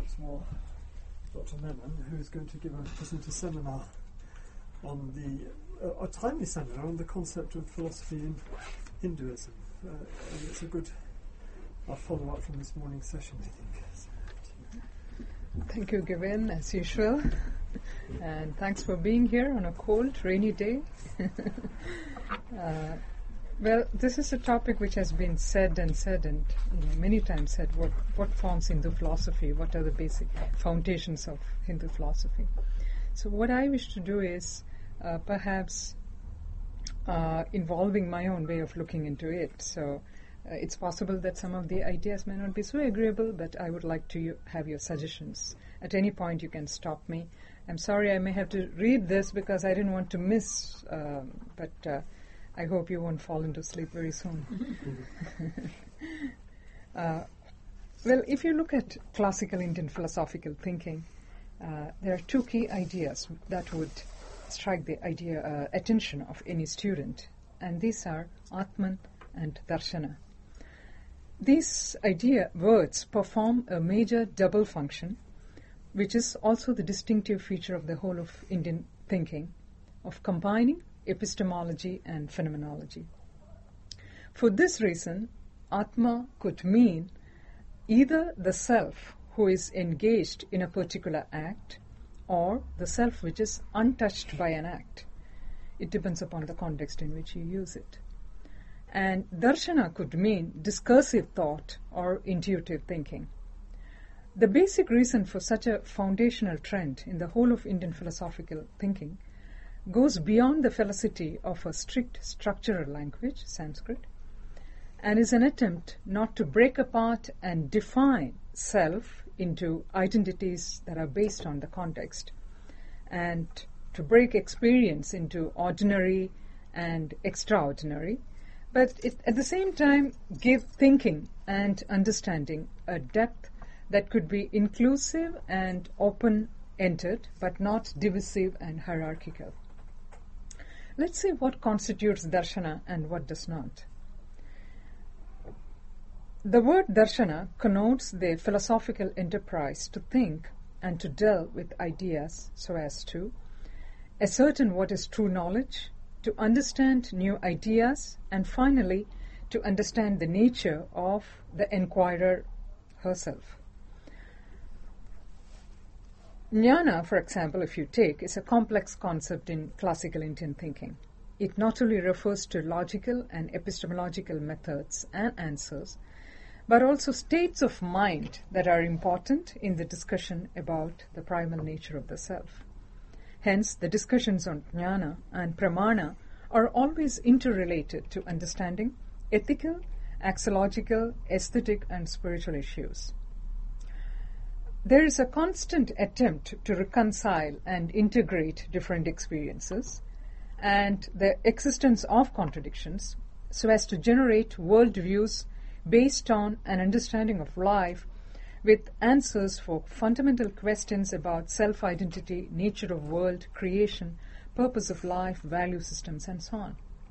once more Dr. Menon, who is going to present a seminar on a timely seminar on the concept of philosophy in Hinduism. And it's a good follow-up from this morning's session, I think. Thank you, Gavin, as usual. And thanks for being here on a cold, rainy day. Well, this is a topic which has been said and many times said, what forms Hindu philosophy, what are the basic foundations of Hindu philosophy. So what I wish to do is perhaps involving my own way of looking into it. So it's possible that some of the ideas may not be so agreeable, but I would like to have your suggestions. At any point you can stop me. I'm sorry I may have to read this because I didn't want to miss, but I hope you won't fall into sleep very soon. Well, if you look at classical Indian philosophical thinking, there are two key ideas that would strike the attention of any student, and these are Atman and Darshana. These words perform a major double function, which is also the distinctive feature of the whole of Indian thinking, of combining epistemology and phenomenology. For this reason, Atma could mean either the self who is engaged in a particular act or the self which is untouched by an act. It depends upon the context in which you use it. And Darshana could mean discursive thought or intuitive thinking. The basic reason for such a foundational trend in the whole of Indian philosophical thinking goes beyond the felicity of a strict structural language, Sanskrit, and is an attempt not to break apart and define self into identities that are based on the context, and to break experience into ordinary and extraordinary, but at the same time give thinking and understanding a depth that could be inclusive and open-ended, but not divisive and hierarchical. Let's see what constitutes darshana and what does not. The word darshana connotes the philosophical enterprise to think and to delve with ideas so as to ascertain what is true knowledge, to understand new ideas, and finally to understand the nature of the inquirer herself. Jnana, for example, if you take, is a complex concept in classical Indian thinking. It not only refers to logical and epistemological methods and answers, but also states of mind that are important in the discussion about the primal nature of the self. Hence, the discussions on jnana and pramana are always interrelated to understanding ethical, axiological, aesthetic, and spiritual issues. There is a constant attempt to reconcile and integrate different experiences and the existence of contradictions so as to generate worldviews based on an understanding of life with answers for fundamental questions about self-identity, nature of world, creation, purpose of life, value systems, and so on.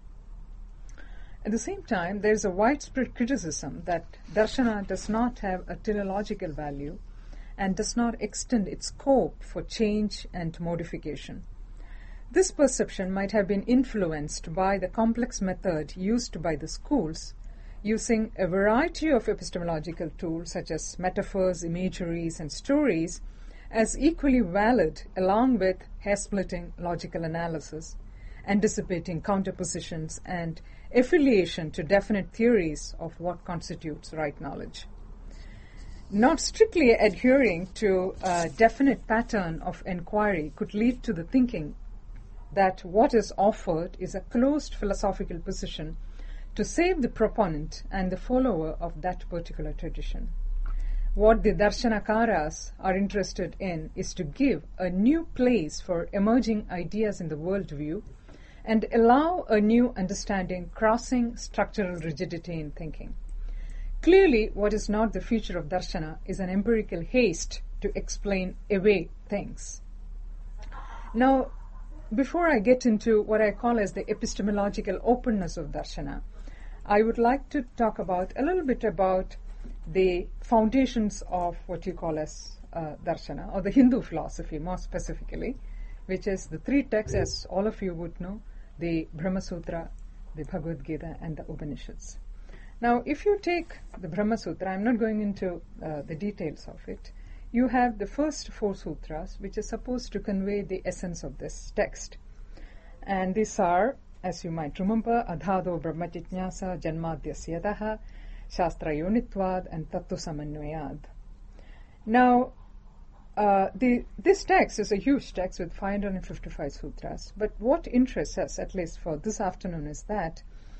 At the same time, there is a widespread criticism that darshana does not have a teleological value and does not extend its scope for change and modification. This perception might have been influenced by the complex method used by the schools, using a variety of epistemological tools such as metaphors, imageries, and stories as equally valid along with hair-splitting logical analysis, anticipating counterpositions, and affiliation to definite theories of what constitutes right knowledge. Not strictly adhering to a definite pattern of inquiry could lead to the thinking that what is offered is a closed philosophical position to save the proponent and the follower of that particular tradition. What the darshanakaras are interested in is to give a new place for emerging ideas in the worldview and allow a new understanding crossing structural rigidity in thinking. Clearly, what is not the feature of darshana is an empirical haste to explain away things. Now, before I get into what I call as the epistemological openness of darshana, I would like to talk a little bit about the foundations of what you call as Darshana, or the Hindu philosophy more specifically, which is the three texts, as all of you would know, the Brahma Sutra, the Bhagavad Gita, and the Upanishads. Now, if you take the Brahma Sutra, I'm not going into the details of it, you have the first 4 sutras, which is supposed to convey the essence of this text. And these are, as you might remember, Adhado Brahma Jijnasa Janmadhyasya Yataha, Shastra Yonitvad, and Tattva Samannvayad. Now, this text is a huge text with 555 sutras, but what interests us, at least for this afternoon, is that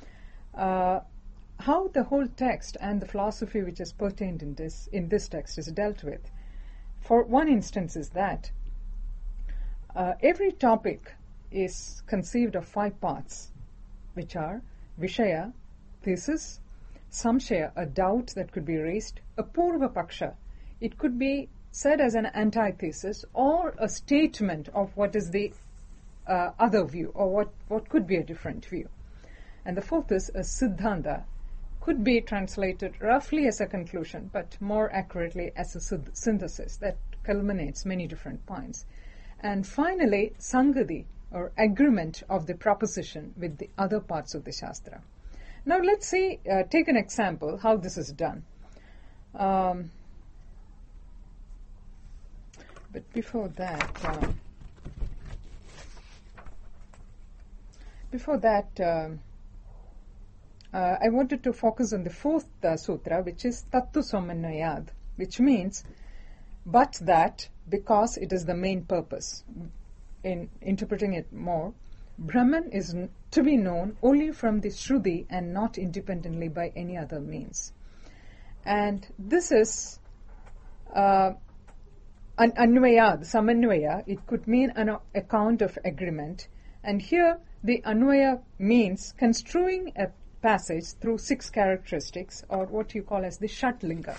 how the whole text and the philosophy which is pertained in this text is dealt with. For one instance is that every topic is conceived of 5 parts, which are Vishaya, thesis, Samshaya, a doubt that could be raised, a Purva Paksha, it could be said as an antithesis or a statement of what is the other view, or what could be a different view. And the 4th is a Siddhanta, could be translated roughly as a conclusion, but more accurately as a synthesis that culminates many different points. And finally, Sangati, or agreement of the proposition with the other parts of the Shastra. Now let's see, take an example how this is done. But before that, I wanted to focus on the 4th sutra, which is Tattva Samannvayad, which means but that, because it is the main purpose. In interpreting it more, Brahman is to be known only from the Shruti and not independently by any other means. And this is an Anvaya, Samannvaya. It could mean an account of agreement. And here the Anvaya means construing a passage through 6 characteristics, or what you call as the Shatlinga.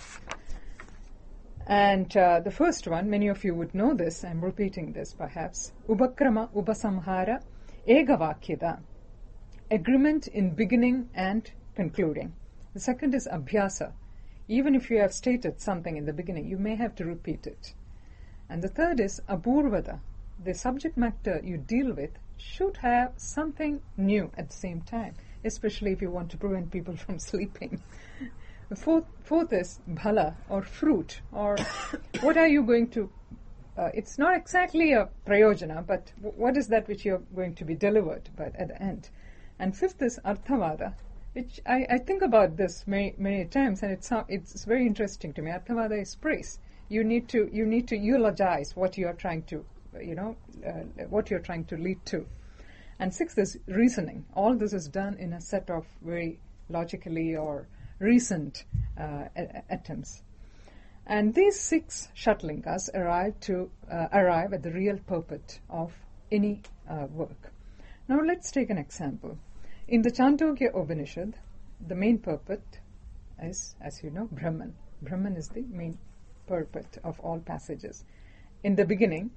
And the first one, many of you would know this, I'm repeating this perhaps, Upakrama Upasamhara Egavakyada, agreement in beginning and concluding. The second is Abhyasa. Even if you have stated something in the beginning, you may have to repeat it. And the third is Apurvada. The subject matter you deal with should have something new at the same time, especially if you want to prevent people from sleeping. The fourth is bhala, or fruit, or what are you going to, it's not exactly a prayojana, but what is that which you're going to be delivered but at the end. And 5th is arthavada, which I think about this many times, and it's very interesting to me. Arthavada is praise. You need to eulogize what you are trying to, what you're trying to lead to. And 6th is reasoning. All this is done in a set of very logically or recent attempts. And these 6 Shatlingas arrive at the real purport of any work. Now let's take an example. In the Chandogya Upanishad, the main purport is, as you know, Brahman. Brahman is the main purport of all passages. In the beginning,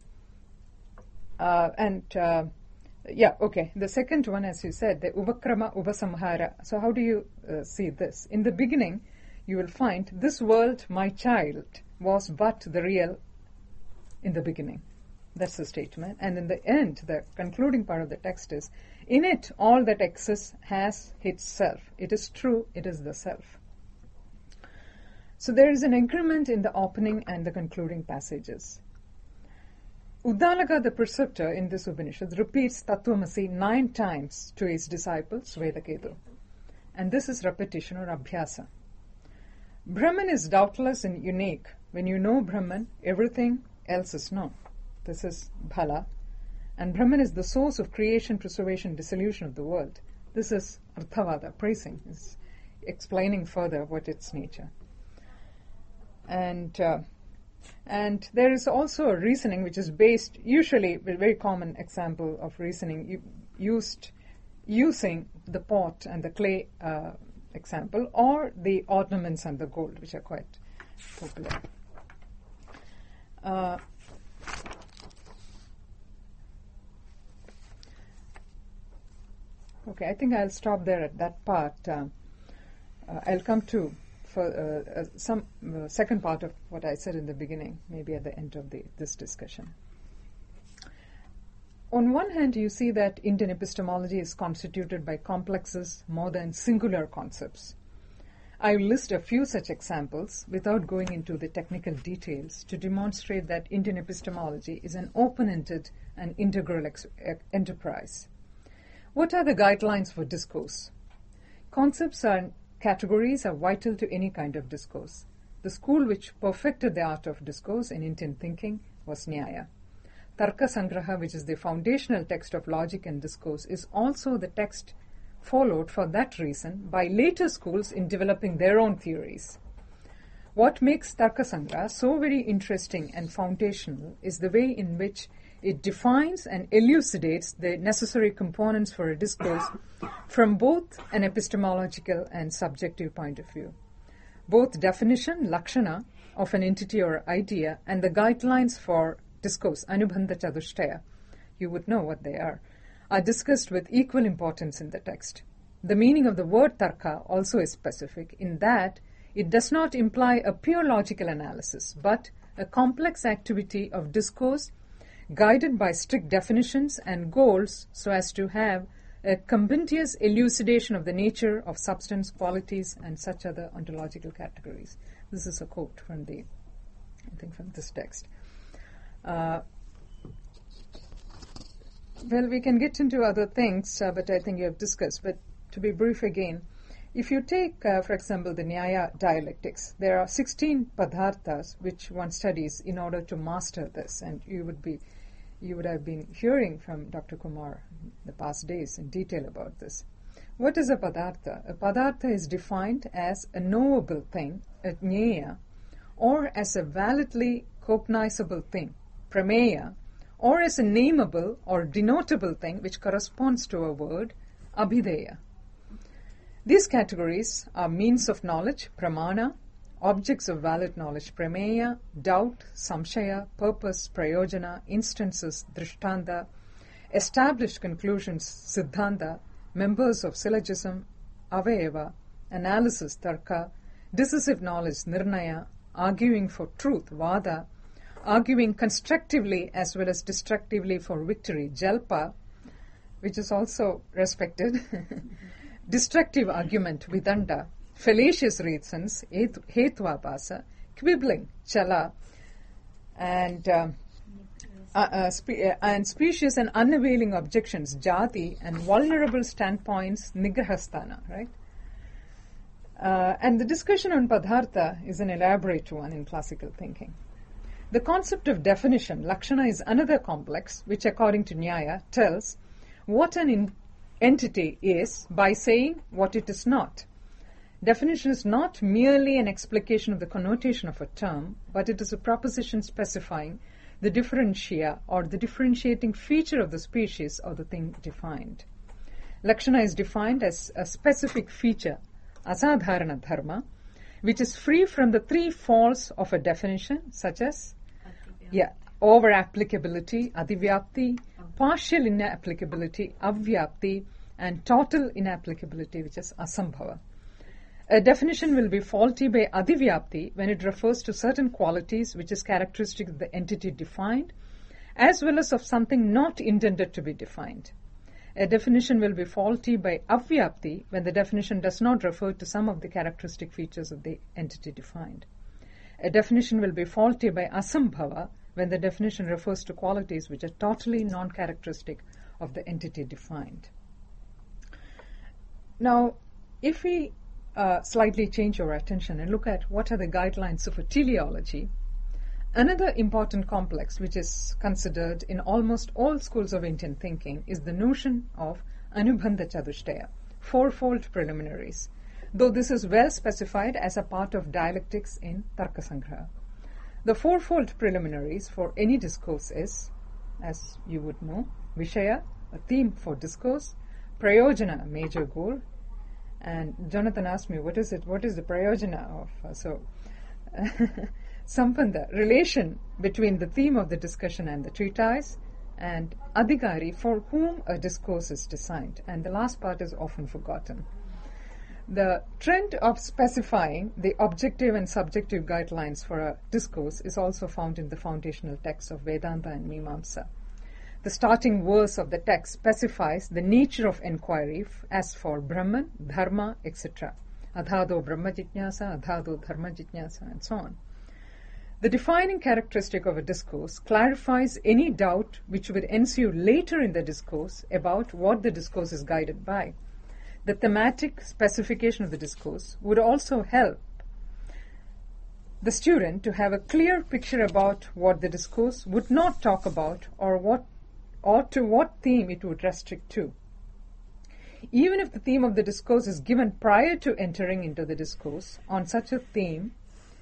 the second one, as you said, the Upakrama Upasamhara. So how do you see this? In the beginning, you will find this world, my child, was but the real in the beginning. That's the statement. And in the end, the concluding part of the text is, in it, all that exists has its self. It is true, it is the self. So there is an agreement in the opening and the concluding passages. Uddalaka, the preceptor in this Upanishad, repeats Tattvamasi 9 times to his disciple Svetaketu. And this is repetition or abhyasa. Brahman is doubtless and unique. When you know Brahman, everything else is known. This is bhala. And Brahman is the source of creation, preservation, dissolution of the world. This is arthavada, praising. It's explaining further what its nature. And there is also a reasoning which is based, usually a very common example of reasoning using the pot and the clay example, or the ornaments and the gold, which are quite popular. Okay, I think I'll stop there at that part. I'll come to some second part of what I said in the beginning, maybe at the end of this discussion. On one hand, you see that Indian epistemology is constituted by complexes more than singular concepts. I will list a few such examples without going into the technical details to demonstrate that Indian epistemology is an open-ended and integral enterprise. What are the guidelines for discourse? Concepts and categories are vital to any kind of discourse. The school which perfected the art of discourse in Indian thinking was Nyaya. Tarka Sangraha, which is the foundational text of logic and discourse, is also the text followed for that reason by later schools in developing their own theories. What makes Tarka Sangraha so very interesting and foundational is the way in which it defines and elucidates the necessary components for a discourse from both an epistemological and subjective point of view. Both definition, lakshana, of an entity or idea and the guidelines for discourse, anubandha chadushtaya, you would know what they are discussed with equal importance in the text. The meaning of the word tarka also is specific in that it does not imply a pure logical analysis, but a complex activity of discourse guided by strict definitions and goals so as to have a compendious elucidation of the nature of substance, qualities, and such other ontological categories. This is a quote from from this text. Well, we can get into other things, but I think you have discussed. But to be brief again, if you take, for example, the Nyaya dialectics, there are 16 padarthas which one studies in order to master this, and you would have been hearing from Dr. Kumar in the past days in detail about this. What is a padartha? A padartha is defined as a knowable thing, a jnaya, or as a validly cognizable thing, prameya, or as a nameable or denotable thing which corresponds to a word, abhideya. These categories are means of knowledge, pramana, objects of valid knowledge, prameya, doubt, samshaya, purpose, prayojana, instances, drishtanta, established conclusions, siddhanta, members of syllogism, avayava, analysis, tarka, decisive knowledge, nirnaya, arguing for truth, vada, arguing constructively as well as destructively for victory, jalpa, which is also respected, destructive argument, vidanda, fallacious reasons, hetvabhasa, quibbling, chala, and specious and unavailing objections, jati, and vulnerable standpoints, nigrahasthana, right? And the discussion on padartha is an elaborate one in classical thinking. The concept of definition, lakshana, is another complex which, according to Nyaya, tells what an entity is by saying what it is not. Definition is not merely an explication of the connotation of a term, but it is a proposition specifying the differentia or the differentiating feature of the species or the thing defined. Lakshana is defined as a specific feature, asadharana dharma, which is free from the three faults of a definition, such as over-applicability, adivyapti, partial inapplicability, avyapti, and total inapplicability, which is asambhava. A definition will be faulty by adivyapti when it refers to certain qualities which is characteristic of the entity defined, as well as of something not intended to be defined. A definition will be faulty by avyapti when the definition does not refer to some of the characteristic features of the entity defined. A definition will be faulty by asambhava when the definition refers to qualities which are totally non-characteristic of the entity defined. Now, if we slightly change our attention and look at what are the guidelines of a teleology, another important complex which is considered in almost all schools of Indian thinking is the notion of anubandha chadushtaya, fourfold preliminaries, though this is well specified as a part of dialectics in Tarka Sangraha. The fourfold preliminaries for any discourse is, as you would know, Vishaya, a theme for discourse, Prayojana, a major goal, and Jonathan asked me, what is the Prayojana of? Sambandha, relation between the theme of the discussion and the treatise, and Adhikari, for whom a discourse is designed. And the last part is often forgotten. The trend of specifying the objective and subjective guidelines for a discourse is also found in the foundational texts of Vedanta and Mimamsa. The starting verse of the text specifies the nature of enquiry as for Brahman, Dharma, etc. Adhado Brahma Jitnyasa, Adhado Dharma Jitnyasa, and so on. The defining characteristic of a discourse clarifies any doubt which would ensue later in the discourse about what the discourse is guided by. The thematic specification of the discourse would also help the student to have a clear picture about what the discourse would not talk about or to what theme it would restrict to. Even if the theme of the discourse is given prior to entering into the discourse on such a theme,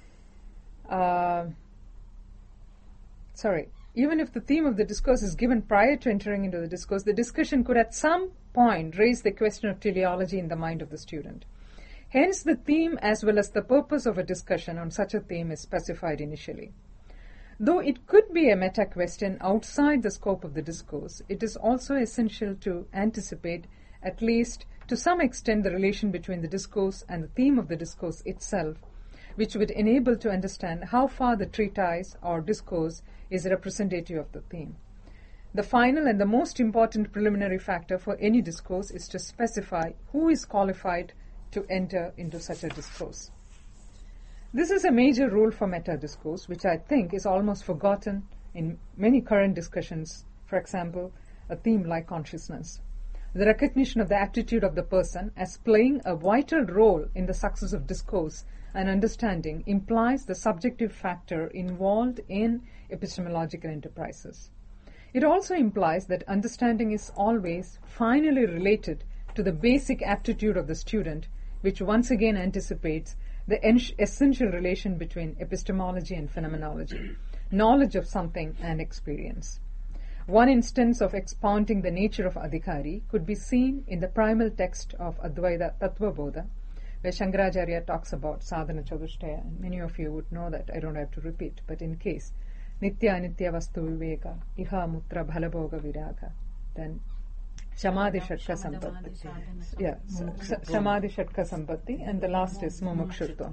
even if the theme of the discourse is given prior to entering into the discourse, the discussion could at some point raise the question of teleology in the mind of the student. Hence, the theme as well as the purpose of a discussion on such a theme is specified initially. Though it could be a meta question outside the scope of the discourse, it is also essential to anticipate, at least to some extent, the relation between the discourse and the theme of the discourse itself, which would enable to understand how far the treatise or discourse is representative of the theme. The final and the most important preliminary factor for any discourse is to specify who is qualified to enter into such a discourse. This is a major rule for meta-discourse, which I think is almost forgotten in many current discussions, for example, a theme like consciousness. The recognition of the attitude of the person as playing a vital role in the success of discourse and understanding implies the subjective factor involved in epistemological enterprises. It also implies that understanding is always finally related to the basic aptitude of the student, which once again anticipates the essential relation between epistemology and phenomenology, knowledge of something and experience. One instance of expounding the nature of adhikari could be seen in the primal text of Advaita Tattvabodha, where Shankaracharya talks about sadhana chatushtaya, and many of you would know that, I don't have to repeat, but in case, nitya anitya vastu viveka, iha mutra bhalabhoga viraga, then Samadhi Shatka Sampatti. Yeah, Samadhi Shatka Sampatti, and the last is Mumukshutva.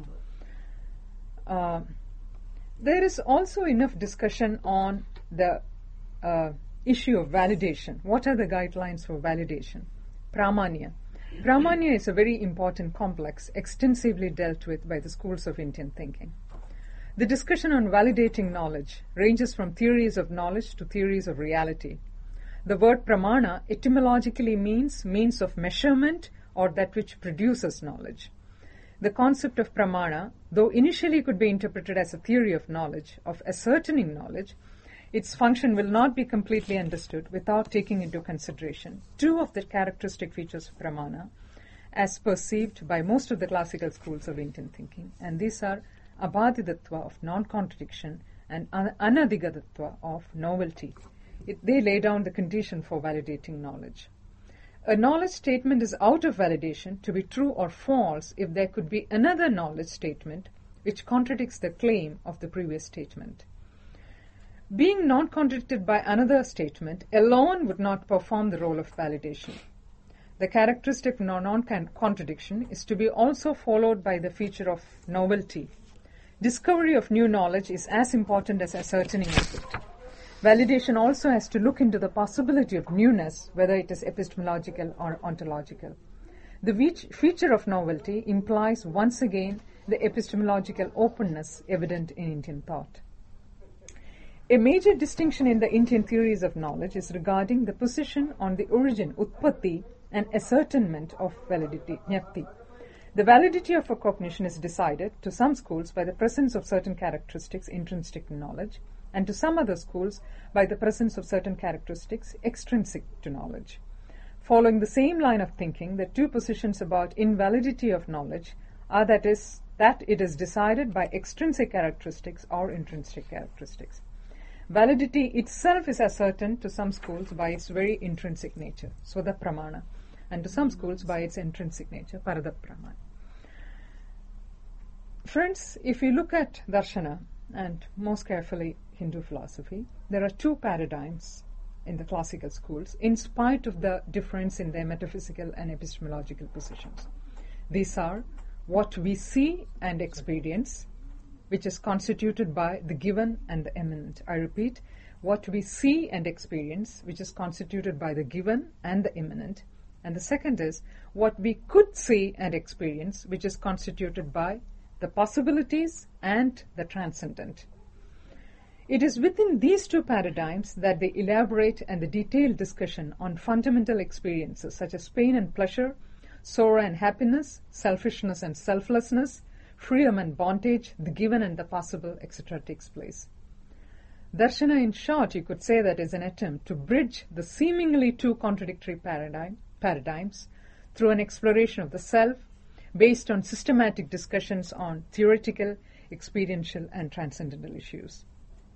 There is also enough discussion on the issue of validation. What are the guidelines for validation? Pramanya. Pramanya is a very important complex, extensively dealt with by the schools of Indian thinking. The discussion on validating knowledge ranges from theories of knowledge to theories of reality. The word pramana etymologically means means of measurement or that which produces knowledge. The concept of pramana, though initially could be interpreted as a theory of knowledge, of ascertaining knowledge, its function will not be completely understood without taking into consideration two of the characteristic features of pramana as perceived by most of the classical schools of Indian thinking, and these are abhadidatva of non-contradiction and anadigadatva of novelty. They lay down the condition for validating knowledge. A knowledge statement is out of validation to be true or false if there could be another knowledge statement which contradicts the claim of the previous statement. Being non-contradicted by another statement alone would not perform the role of validation. The characteristic of non-contradiction is to be also followed by the feature of novelty. Discovery of new knowledge is as important as ascertaining of it. Validation also has to look into the possibility of newness, whether it is epistemological or ontological. The feature of novelty implies once again the epistemological openness evident in Indian thought. A major distinction in the Indian theories of knowledge is regarding the position on the origin, utpatti, and ascertainment of validity, jnati. The validity of a cognition is decided, to some schools, by the presence of certain characteristics intrinsic to knowledge, and to some other schools by the presence of certain characteristics extrinsic to knowledge. Following the same line of thinking, the two positions about invalidity of knowledge are that it is decided by extrinsic characteristics or intrinsic characteristics. Validity itself is ascertained to some schools by its very intrinsic nature, Svada Pramana, and to some schools by its intrinsic nature, Parada Pramana. Friends, if you look at Darshana, and most carefully Hindu philosophy, there are two paradigms in the classical schools, in spite of the difference in their metaphysical and epistemological positions. These are what we see and experience, which is constituted by the given and the immanent. I repeat, what we see and experience, which is constituted by the given and the immanent. And the second is what we could see and experience, which is constituted by the possibilities and the transcendent. It is within these two paradigms that the elaborate and the detailed discussion on fundamental experiences such as pain and pleasure, sorrow and happiness, selfishness and selflessness, freedom and bondage, the given and the possible, etc. takes place. Darshana, in short, you could say that is an attempt to bridge the seemingly two contradictory paradigms through an exploration of the self based on systematic discussions on theoretical, experiential and transcendental issues.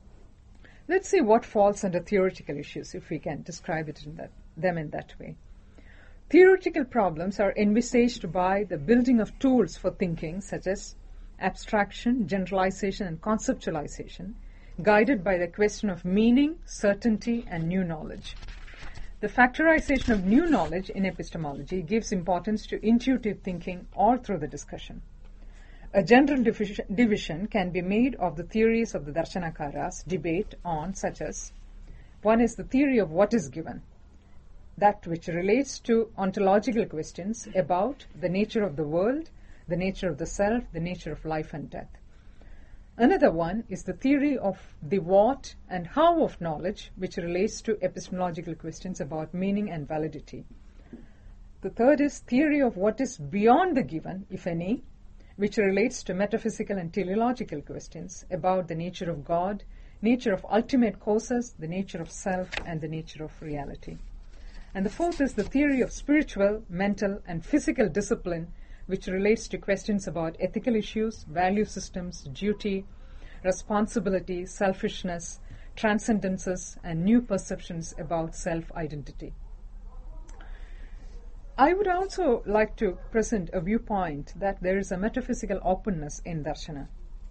Let's see what falls under theoretical issues, if we can describe them in that way. Theoretical problems are envisaged by the building of tools for thinking, such as abstraction, generalization, and conceptualization, guided by the question of meaning, certainty, and new knowledge. The factorization of new knowledge in epistemology gives importance to intuitive thinking all through the discussion. A general division can be made of the theories of the Darshanakaras debate on, such as, one is the theory of what is given, that which relates to ontological questions about the nature of the world, the nature of the self, the nature of life and death. Another one is the theory of the what and how of knowledge, which relates to epistemological questions about meaning and validity. The third is theory of what is beyond the given, if any, which relates to metaphysical and teleological questions about the nature of God, nature of ultimate causes, the nature of self, and the nature of reality. And the fourth is the theory of spiritual, mental, and physical discipline, which relates to questions about ethical issues, value systems, duty, responsibility, selfishness, transcendences, and new perceptions about self-identity. I would also like to present a viewpoint that there is a metaphysical openness in Darshana.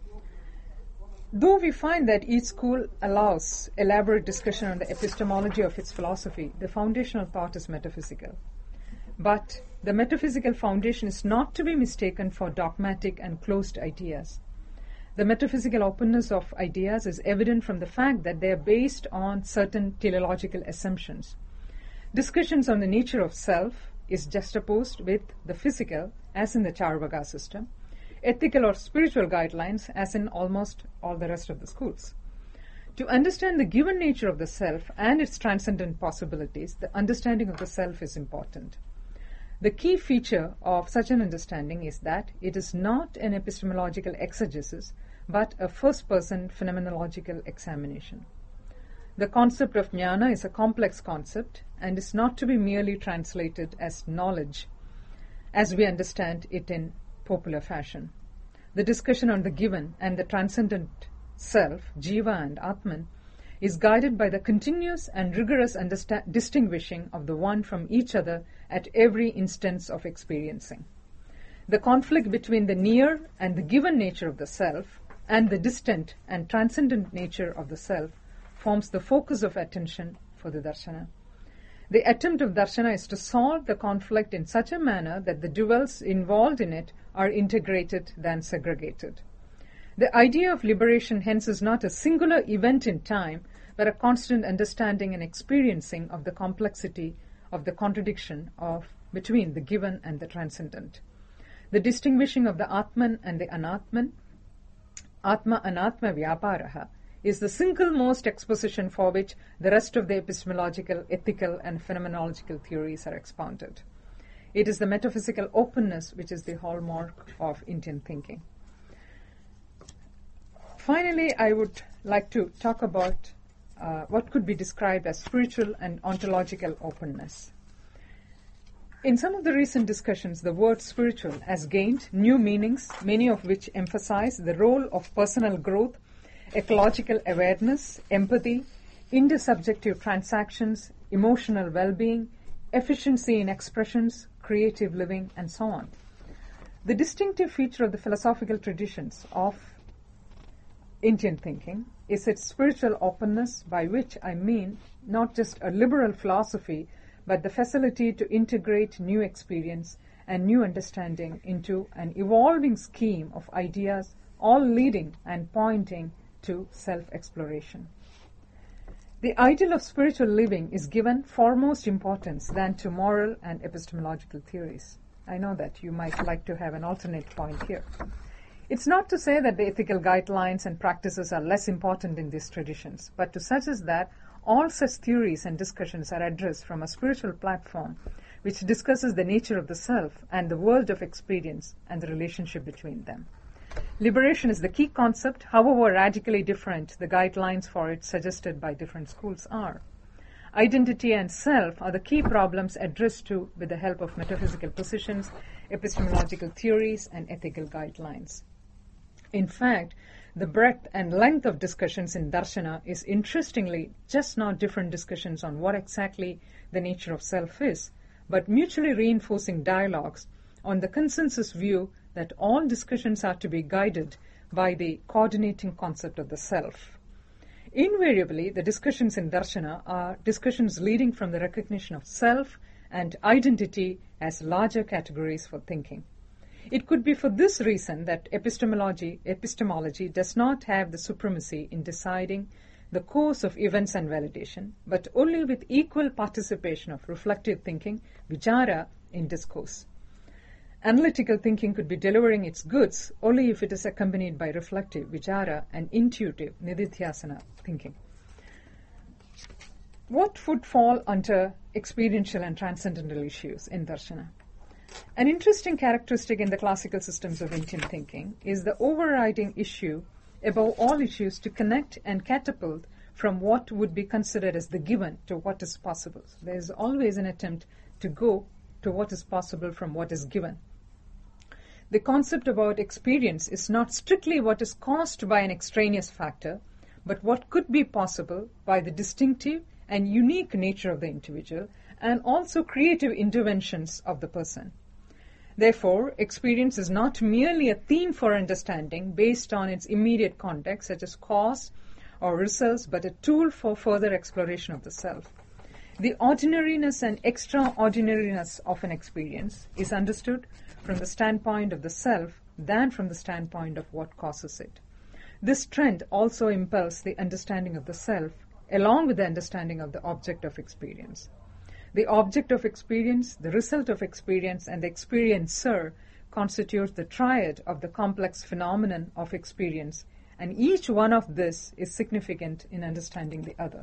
Though we find that each school allows elaborate discussion on the epistemology of its philosophy, the foundational thought is metaphysical. But the metaphysical foundation is not to be mistaken for dogmatic and closed ideas. The metaphysical openness of ideas is evident from the fact that they are based on certain teleological assumptions. Discussions on the nature of self is juxtaposed with the physical, as in the Charvaka system, ethical or spiritual guidelines, as in almost all the rest of the schools. To understand the given nature of the self and its transcendent possibilities, the understanding of the self is important. The key feature of such an understanding is that it is not an epistemological exegesis, but a first-person phenomenological examination. The concept of jnana is a complex concept and is not to be merely translated as knowledge, as we understand it in popular fashion. The discussion on the given and the transcendent self, jiva and atman, is guided by the continuous and rigorous distinguishing of the one from each other at every instance of experiencing. The conflict between the near and the given nature of the self and the distant and transcendent nature of the self forms the focus of attention for the Darshana. The attempt of Darshana is to solve the conflict in such a manner that the duals involved in it are integrated than segregated. The idea of liberation hence is not a singular event in time, but a constant understanding and experiencing of the complexity of the contradiction between the given and the transcendent. The distinguishing of the Atman and the Anatman, Atma Anatma Vyaparaha, is the single most exposition for which the rest of the epistemological, ethical, and phenomenological theories are expounded. It is the metaphysical openness which is the hallmark of Indian thinking. Finally, I would like to talk about what could be described as spiritual and ontological openness. In some of the recent discussions, the word spiritual has gained new meanings, many of which emphasize the role of personal growth, ecological awareness, empathy, intersubjective transactions, emotional well-being, efficiency in expressions, creative living, and so on. The distinctive feature of the philosophical traditions of Indian thinking is its spiritual openness, by which I mean not just a liberal philosophy, but the facility to integrate new experience and new understanding into an evolving scheme of ideas, all leading and pointing to self-exploration. The ideal of spiritual living is given foremost importance than to moral and epistemological theories. I know that you might like to have an alternate point here. It's not to say that the ethical guidelines and practices are less important in these traditions, but to suggest that all such theories and discussions are addressed from a spiritual platform which discusses the nature of the self and the world of experience and the relationship between them. Liberation is the key concept, however radically different the guidelines for it suggested by different schools are. Identity and self are the key problems addressed to with the help of metaphysical positions, epistemological theories, and ethical guidelines. In fact, the breadth and length of discussions in Darshana is interestingly just not different discussions on what exactly the nature of self is, but mutually reinforcing dialogues on the consensus view that all discussions are to be guided by the coordinating concept of the self. Invariably, the discussions in Darshana are discussions leading from the recognition of self and identity as larger categories for thinking. It could be for this reason that epistemology does not have the supremacy in deciding the course of events and validation, but only with equal participation of reflective thinking, vichara, in discourse. Analytical thinking could be delivering its goods only if it is accompanied by reflective, vichara, and intuitive, nididhyasana thinking. What would fall under experiential and transcendental issues in Darshana? An interesting characteristic in the classical systems of Indian thinking is the overriding issue above all issues to connect and catapult from what would be considered as the given to what is possible. So there is always an attempt to go to what is possible from what is given. The concept about experience is not strictly what is caused by an extraneous factor, but what could be possible by the distinctive and unique nature of the individual and also creative interventions of the person. Therefore, experience is not merely a theme for understanding based on its immediate context, such as cause or results, but a tool for further exploration of the self. The ordinariness and extraordinariness of an experience is understood from the standpoint of the self than from the standpoint of what causes it. This trend also impels the understanding of the self along with the understanding of the object of experience. The object of experience, the result of experience, and the experiencer constitutes the triad of the complex phenomenon of experience, and each one of this is significant in understanding the other.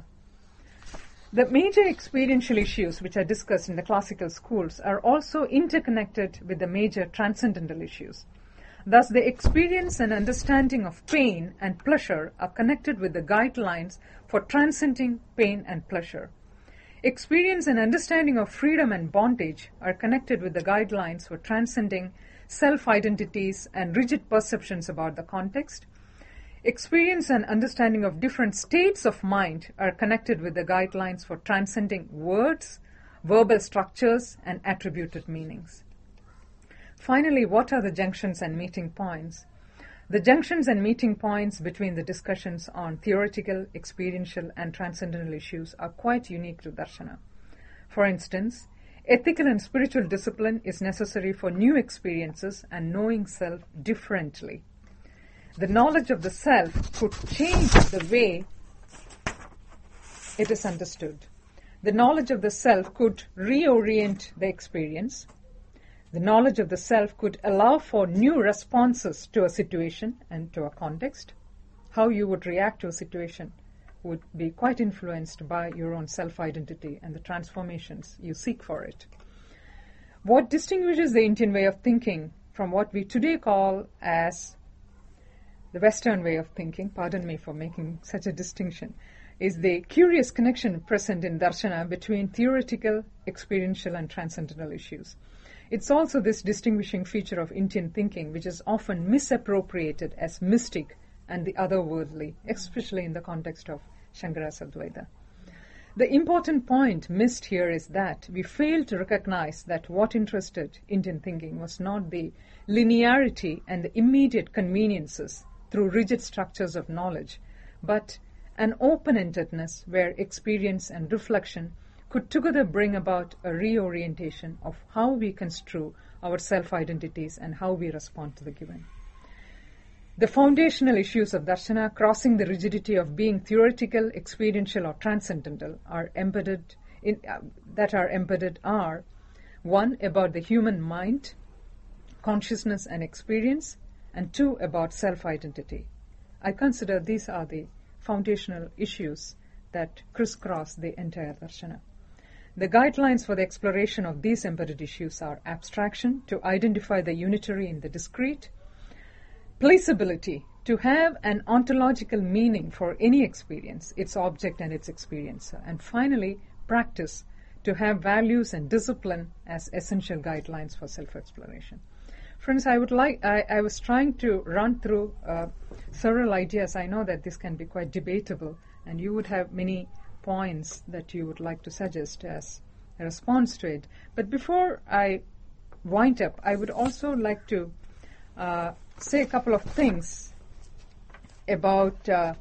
The major experiential issues which are discussed in the classical schools are also interconnected with the major transcendental issues. Thus, the experience and understanding of pain and pleasure are connected with the guidelines for transcending pain and pleasure. Experience and understanding of freedom and bondage are connected with the guidelines for transcending self-identities and rigid perceptions about the context. Experience and understanding of different states of mind are connected with the guidelines for transcending words, verbal structures, and attributed meanings. Finally, what are the junctions and meeting points? The junctions and meeting points between the discussions on theoretical, experiential, and transcendental issues are quite unique to Darshana. For instance, ethical and spiritual discipline is necessary for new experiences and knowing self differently. The knowledge of the self could change the way it is understood. The knowledge of the self could reorient the experience. The knowledge of the self could allow for new responses to a situation and to a context. How you would react to a situation would be quite influenced by your own self-identity and the transformations you seek for it. What distinguishes the Indian way of thinking from what we today call as the Western way of thinking, pardon me for making such a distinction, is the curious connection present in Darshana between theoretical, experiential, and transcendental issues. It's also this distinguishing feature of Indian thinking which is often misappropriated as mystic and the otherworldly, especially in the context of Shankara's Advaita. The important point missed here is that we fail to recognize that what interested Indian thinking was not the linearity and the immediate conveniences through rigid structures of knowledge, but an open-endedness where experience and reflection could together bring about a reorientation of how we construe our self-identities, and how we respond to the given. The foundational issues of darshana, crossing the rigidity of being theoretical, experiential, or transcendental, are embedded are 1. About the human mind, consciousness, and experience, and 2. About self-identity. I consider these are the foundational issues that crisscross the entire darshana. The guidelines for the exploration of these embedded issues are abstraction, to identify the unitary in the discrete; placeability, to have an ontological meaning for any experience, its object and its experiencer; and finally, practice, to have values and discipline as essential guidelines for self-exploration. Friends, I was trying to run through several ideas. I know that this can be quite debatable, and you would have many points that you would like to suggest as a response to it. But before I wind up, I would also like to say a couple of things about the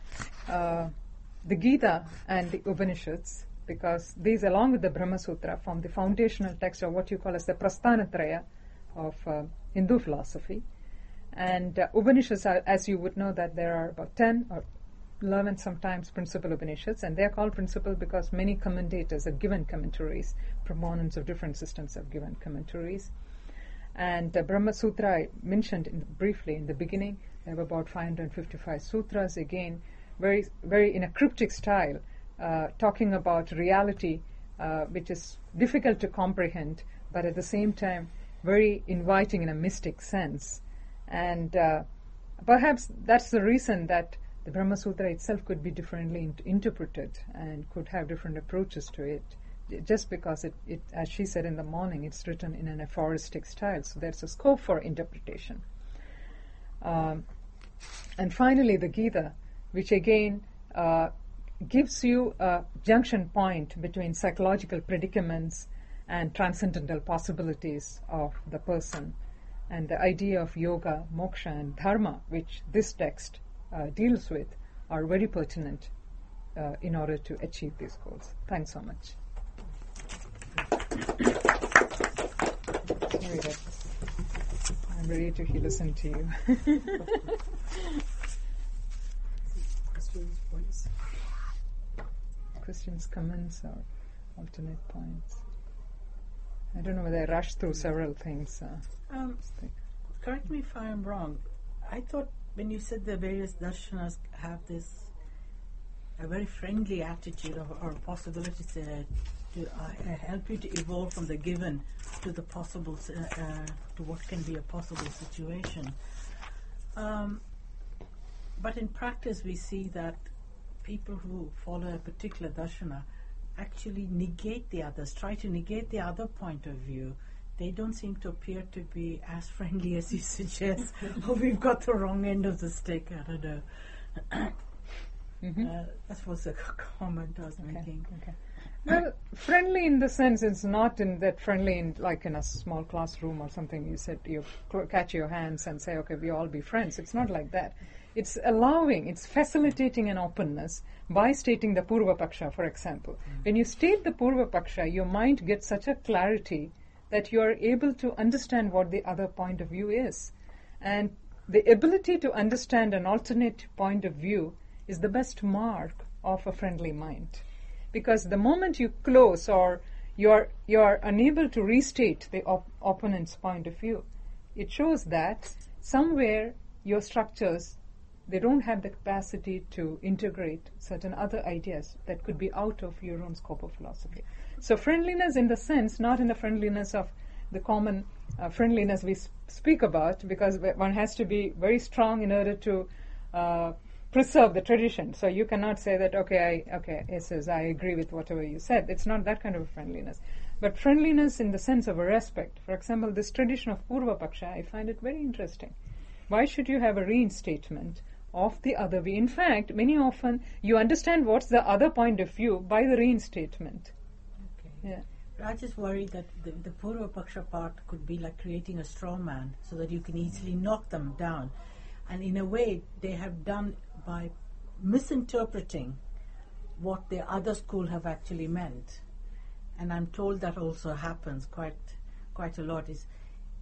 Gita and the Upanishads, because these, along with the Brahma Sutra, form the foundational text of what you call as the Prasthanatraya of Hindu philosophy. And Upanishads, as you would know, that there are about 10 or 11 sometimes principal Upanishads, and they are called principal because many commentators have given commentaries. Proponents of different systems have given commentaries. And Brahma Sutra, I mentioned briefly in the beginning, they have about 555 sutras, again, very, very in a cryptic style, talking about reality, which is difficult to comprehend, but at the same time very inviting in a mystic sense. And perhaps that's the reason that the Brahma Sutra itself could be differently interpreted and could have different approaches to it, just because it, as she said in the morning, it's written in an aphoristic style, so there's a scope for interpretation. And finally, the Gita, which again gives you a junction point between psychological predicaments and transcendental possibilities of the person, and the idea of yoga, moksha, and dharma, which this text deals with, are very pertinent in order to achieve these goals. Thanks so much. Sorry that I'm ready to listen to you. Questions, points? Questions, comments, or alternate points? I don't know whether I rushed through several things. Correct me if I am wrong. I thought when you said the various darshanas have this a very friendly attitude or possibilities to help you to evolve from the given to the possible, to what can be a possible situation. But in practice, we see that people who follow a particular darshana actually negate the others, try to negate the other point of view. They don't seem to appear to be as friendly as you suggest, or we've got the wrong end of the stick. I don't know. That was a comment I was making. Okay. Well, friendly in the sense, it's not in that friendly in like in a small classroom or something. You said you catch your hands and say, okay, we all be friends. It's not like that. It's allowing, it's facilitating an openness by stating the Purva Paksha, for example. When you state the Purva Paksha, your mind gets such a clarity that you are able to understand what the other point of view is. And the ability to understand an alternate point of view is the best mark of a friendly mind. Because the moment you close or you are unable to restate the opponent's point of view, it shows that somewhere your structures, they don't have the capacity to integrate certain other ideas that could be out of your own scope of philosophy. So friendliness in the sense, not in the friendliness of the common friendliness we speak about, because one has to be very strong in order to preserve the tradition. So you cannot say that, I agree with whatever you said. It's not that kind of a friendliness. But friendliness in the sense of a respect. For example, this tradition of Purva Paksha, I find it very interesting. Why should you have a reinstatement of the other view? In fact, many often you understand what's the other point of view by the reinstatement. Okay. Yeah. But I just worry that the Purva Paksha part could be like creating a straw man so that you can easily knock them down. And in a way, they have done by misinterpreting what the other school have actually meant. And I'm told that also happens quite a lot. Is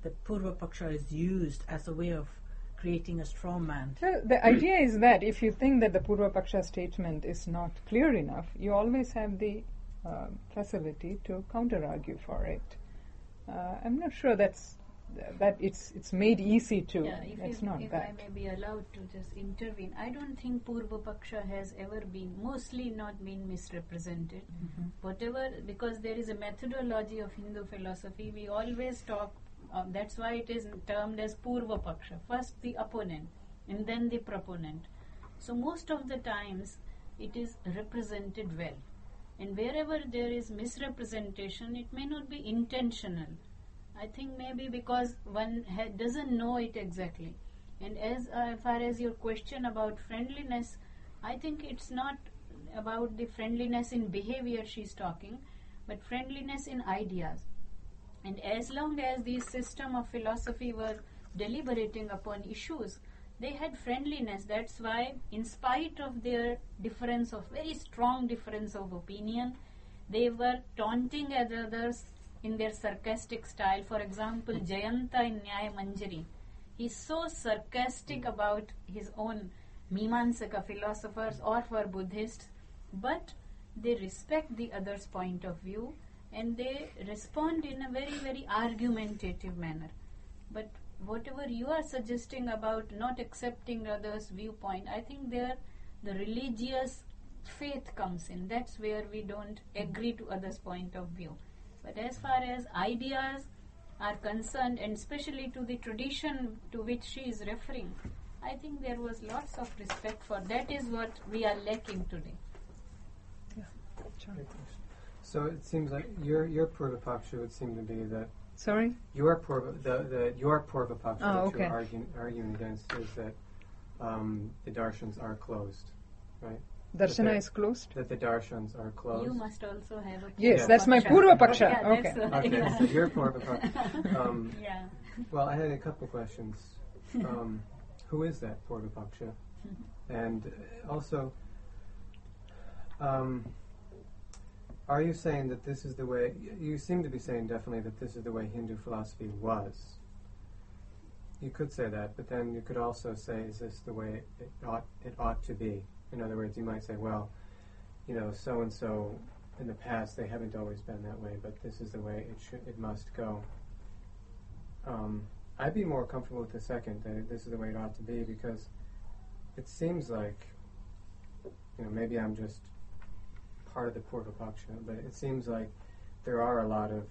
that Purva Paksha is used as a way of creating a straw man. Well, the idea is that if you think that the Purva Paksha statement is not clear enough, you always have the facility to counter-argue for it. I'm not sure that it's made easy to. Yeah, It's not if that. I may be allowed to just intervene, I don't think Purva Paksha has ever been, mostly not been misrepresented. Whatever, because there is a methodology of Hindu philosophy, we always talk, that's why it is termed as Purva Paksha. First the opponent and then the proponent. So most of the times it is represented well. And wherever there is misrepresentation, it may not be intentional. I think maybe because one doesn't know it exactly. And as far as your question about friendliness, I think it's not about the friendliness in behavior she's talking, but friendliness in ideas. And as long as the system of philosophy was deliberating upon issues, they had friendliness. That's why, in spite of their difference of very strong difference of opinion, they were taunting others in their sarcastic style. For example, Jayanta in Nyaya Manjari, he's so sarcastic about his own Mimamsaka philosophers or for Buddhists, but they respect the other's point of view and they respond in a very, very argumentative manner. But whatever you are suggesting about not accepting others' viewpoint, I think there the religious faith comes in. That's where we don't agree to others' point of view. But as far as ideas are concerned, and especially to the tradition to which she is referring, I think there was lots of respect for. That is what we are lacking today. So it seems like your Purva Paksha would seem to be that Sorry? your Purva Paksha that okay. you're arguing against is that the darshans are closed, right? Darshana is closed? That the darshans are closed. You must also have a Yes, Yeah. that's my Paksha. Purva Paksha. Yeah, Okay. that's what- Okay, yeah. so your Purva Paksha. Yeah. Well, I had a couple questions. Who is that Purva Paksha? And also, are you saying that this is the way, you seem to be saying definitely that this is the way Hindu philosophy was. You could say that, but then you could also say, is this the way it ought to be? In other words, you might say, well, so-and-so in the past, they haven't always been that way, but this is the way it must go. I'd be more comfortable with the second, that this is the way it ought to be, because it seems like, maybe I'm just part of the Purva Paksha, but it seems like there are a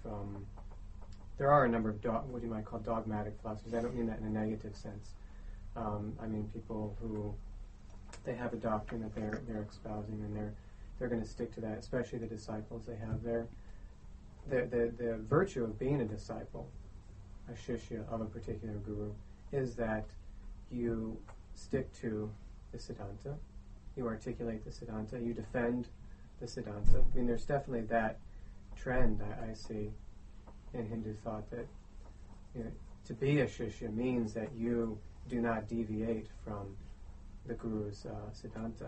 number of what you might call dogmatic philosophers. I don't mean that in a negative sense. I mean people who they have a doctrine that they're espousing, and they're going to stick to that. Especially the disciples they have there. The virtue of being a disciple, a shishya of a particular guru, is that you stick to the Siddhanta, you articulate the Siddhanta, you defend the Siddhanta. I mean, there's definitely that trend I see in Hindu thought that to be a shishya means that you do not deviate from the Guru's Siddhanta.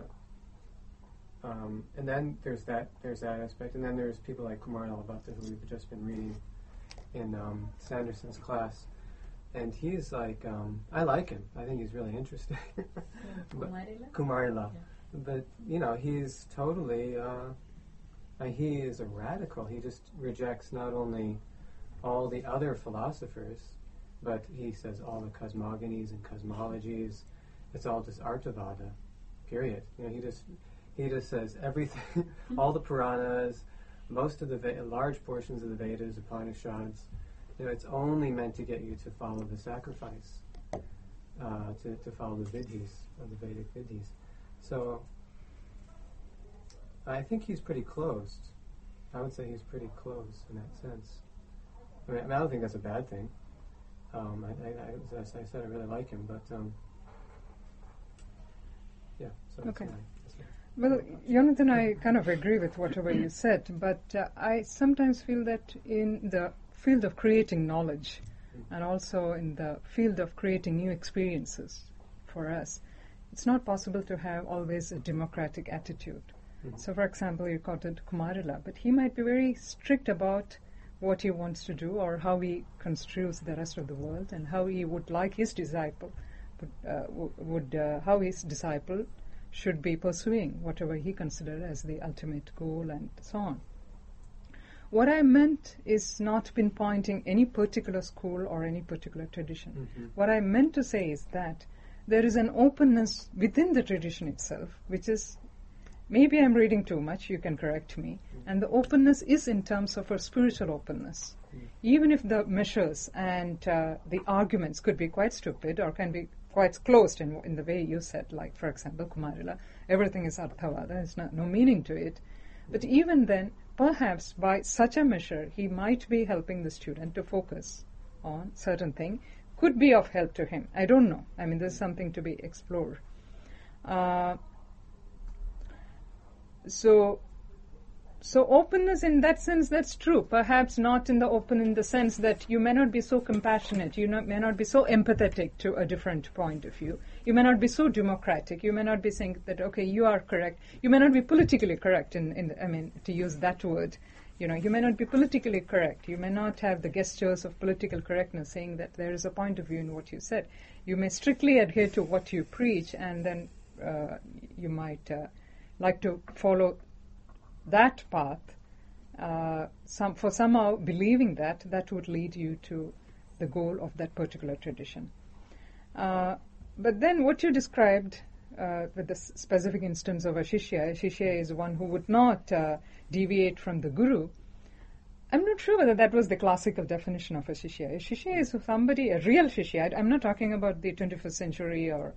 And then there's that aspect, and then there's people like Kumar Nalabhatta, who we've just been reading in Sanderson's class, and he's like, I like him. I think he's really interesting. Kumarila. Yeah. But he's totally. He is a radical. He just rejects not only all the other philosophers, but he says all the cosmogonies and cosmologies. It's all just Artavada, period. He just says everything, all the Puranas, most of the large portions of the Vedas, Upanishads. It's only meant to get you to follow the sacrifice, to follow the vidhis, the Vedic vidhis. So I think he's pretty closed. I would say he's pretty close in that sense. I mean, I don't think that's a bad thing. As I said, I really like him, but yeah. So that's Okay. that's my Well, Jonathan, I kind of agree with whatever you said, but I sometimes feel that in the field of creating knowledge and also in the field of creating new experiences for us, it's not possible to have always a democratic attitude. Mhm. So, for example, you quoted Kumarila, but he might be very strict about what he wants to do or how he construes the rest of the world, and how he would like his disciple, how his disciple should be pursuing whatever he considered as the ultimate goal, and so on. What I meant is not pinpointing any particular school or any particular tradition. Mm-hmm. What I meant to say is that there is an openness within the tradition itself, which is, maybe I'm reading too much, you can correct me, and the openness is in terms of a spiritual openness. Even if the measures and the arguments could be quite stupid or can be quite closed in the way you said, like, for example, Kumarila, everything is Arthavada, there's no meaning to it. But even then, perhaps by such a measure, he might be helping the student to focus on certain thing, could be of help to him. I don't know. I mean, there's something to be explored. So openness in that sense, that's true. Perhaps not in the sense that you may not be so compassionate, may not be so empathetic to a different point of view. You may not be so democratic. You may not be saying that, okay, you are correct. You may not be politically correct to use that word. You may not be politically correct. You may not have the gestures of political correctness saying that there is a point of view in what you said. You may strictly adhere to what you preach, and then you might like to follow that path, for somehow believing that would lead you to the goal of that particular tradition. But then what you described with the specific instance of a shishya is one who would not deviate from the guru. I'm not sure whether that was the classical definition of a shishya. A shishya is somebody, a real shishya. I'm not talking about the 21st century or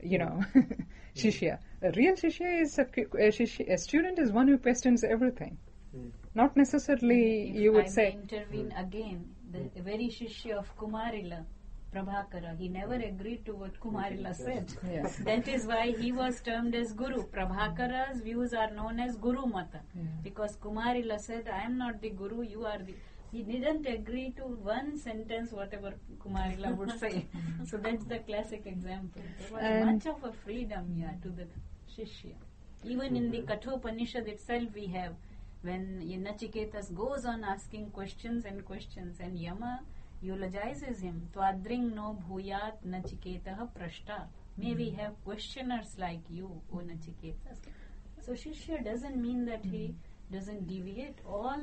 shishya. A real shishya is a student is one who questions everything. Not necessarily, you would say. I may intervene again. The very shishya of Kumarila, Prabhakara, he never agreed to what Kumarila said. Yes. That is why he was termed as Guru. Prabhakara's views are known as Guru Mata. Yeah. Because Kumarila said, I am not the Guru, you are the... He didn't agree to one sentence, whatever Kumarila would say. So that's the classic example. There was much of a freedom here to the Shishya. Even in the Kathopanishad itself we have, when Nachiketas goes on asking questions, and Yama eulogizes him. Twadring no bhuyat Nachiketaha prashta. May we have questioners like you, O Nachiketas. So Shishya doesn't mean that he doesn't deviate.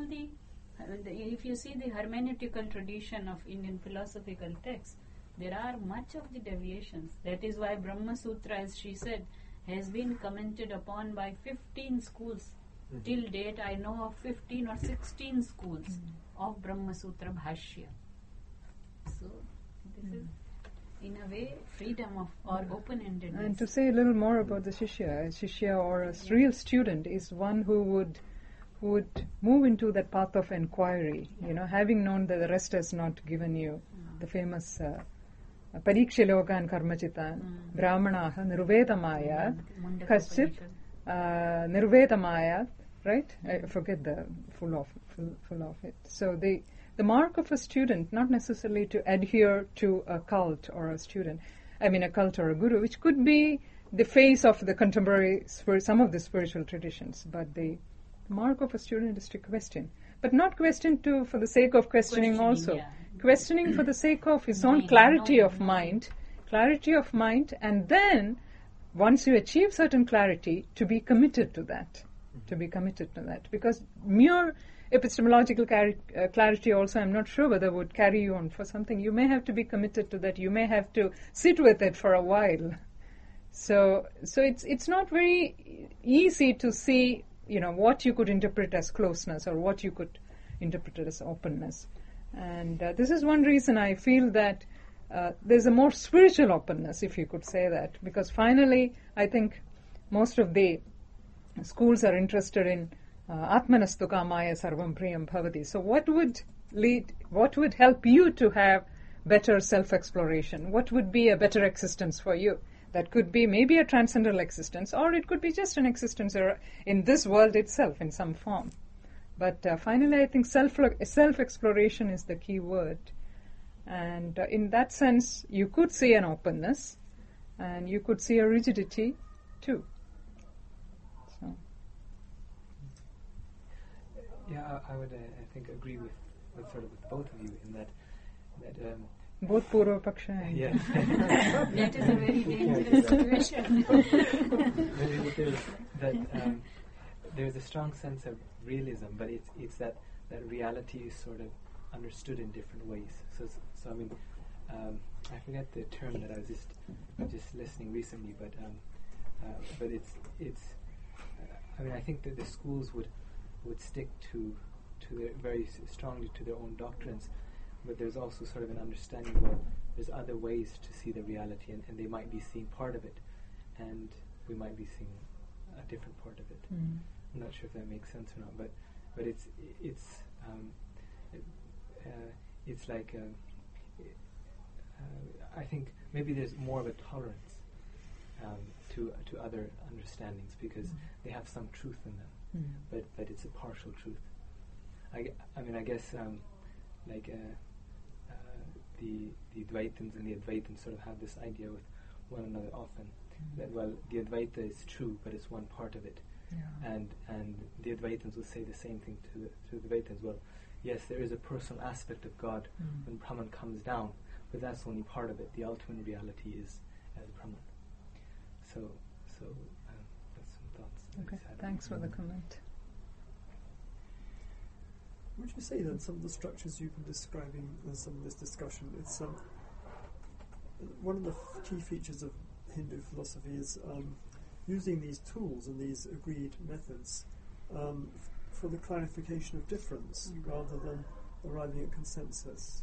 If you see the hermeneutical tradition of Indian philosophical texts, there are much of the deviations. That is why Brahma Sutra, as she said, has been commented upon by 15 schools. Till date, I know of 15 or 16 schools of Brahma Sutra Bhashya. So, this is, in a way, freedom of or open-endedness. And to say a little more about the shishya or a real student is one who would move into that path of inquiry, having known that the rest has not given you the famous Parikshilokan Karmachitan, Brahmanaha Nirvedamaya, Kaschit Nirvedamaya, right? I forget the full of it. So the mark of a student, not necessarily to adhere to a cult or a cult or a guru, which could be the face of the contemporary, some of the spiritual traditions, but the mark of a student is to question, but not question for the sake of questioning also. Questioning for the sake of his own clarity of mind, and then once you achieve certain clarity, to be committed to that. Because mere epistemological clarity also, I'm not sure whether would carry you on for something. You may have to be committed to that. You may have to sit with it for a while. So it's not very easy to see what you could interpret as closeness or what you could interpret as openness. And this is one reason I feel that there's a more spiritual openness, if you could say that, because finally I think most of the schools are interested in Atmanastu Kamaya Sarvam Priyam Bhavati. So what would help you to have better self-exploration? What would be a better existence for you? That could be maybe a transcendental existence, or it could be just an existence in this world itself in some form. But finally, I think self-exploration is the key word. And in that sense, you could see an openness, and you could see a rigidity too. So. Yeah, I would, I think, agree with with sort of with both of you in that Both Purva Paksha and yeah. That is a very dangerous situation. There's a strong sense of realism, but it's that reality is sort of understood in different ways. So I mean, I forget the term that I was just listening recently, but it's I mean, I think that the schools would stick to their very strongly to their own doctrines, but there's also sort of an understanding where there's other ways to see the reality, and they might be seeing part of it, and we might be seeing a different part of it. I'm not sure if that makes sense or not, but it's like I think maybe there's more of a tolerance to other understandings because they have some truth in them, but it's a partial truth. I mean, I guess like the Dvaitins and the Advaitins sort of have this idea with one another often that, well, the Advaita is true, but it's one part of it. Yeah. And the Advaitins will say the same thing to the Dvaitins. Well, yes, there is a personal aspect of God when Brahman comes down, but that's only part of it. The ultimate reality is as Brahman. So that's some thoughts. Okay, thanks for the comment. Would you say that some of the structures you've been describing in some of this discussion, it's one of the key features of Hindu philosophy is using these tools and these agreed methods for the clarification of difference rather than arriving at consensus.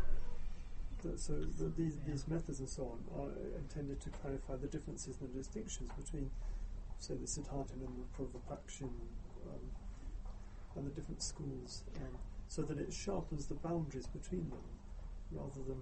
These methods and so on are intended to clarify the differences and the distinctions between, say, the Siddharthan and the Purva-Pakshin and the different schools, so that it sharpens the boundaries between them rather than...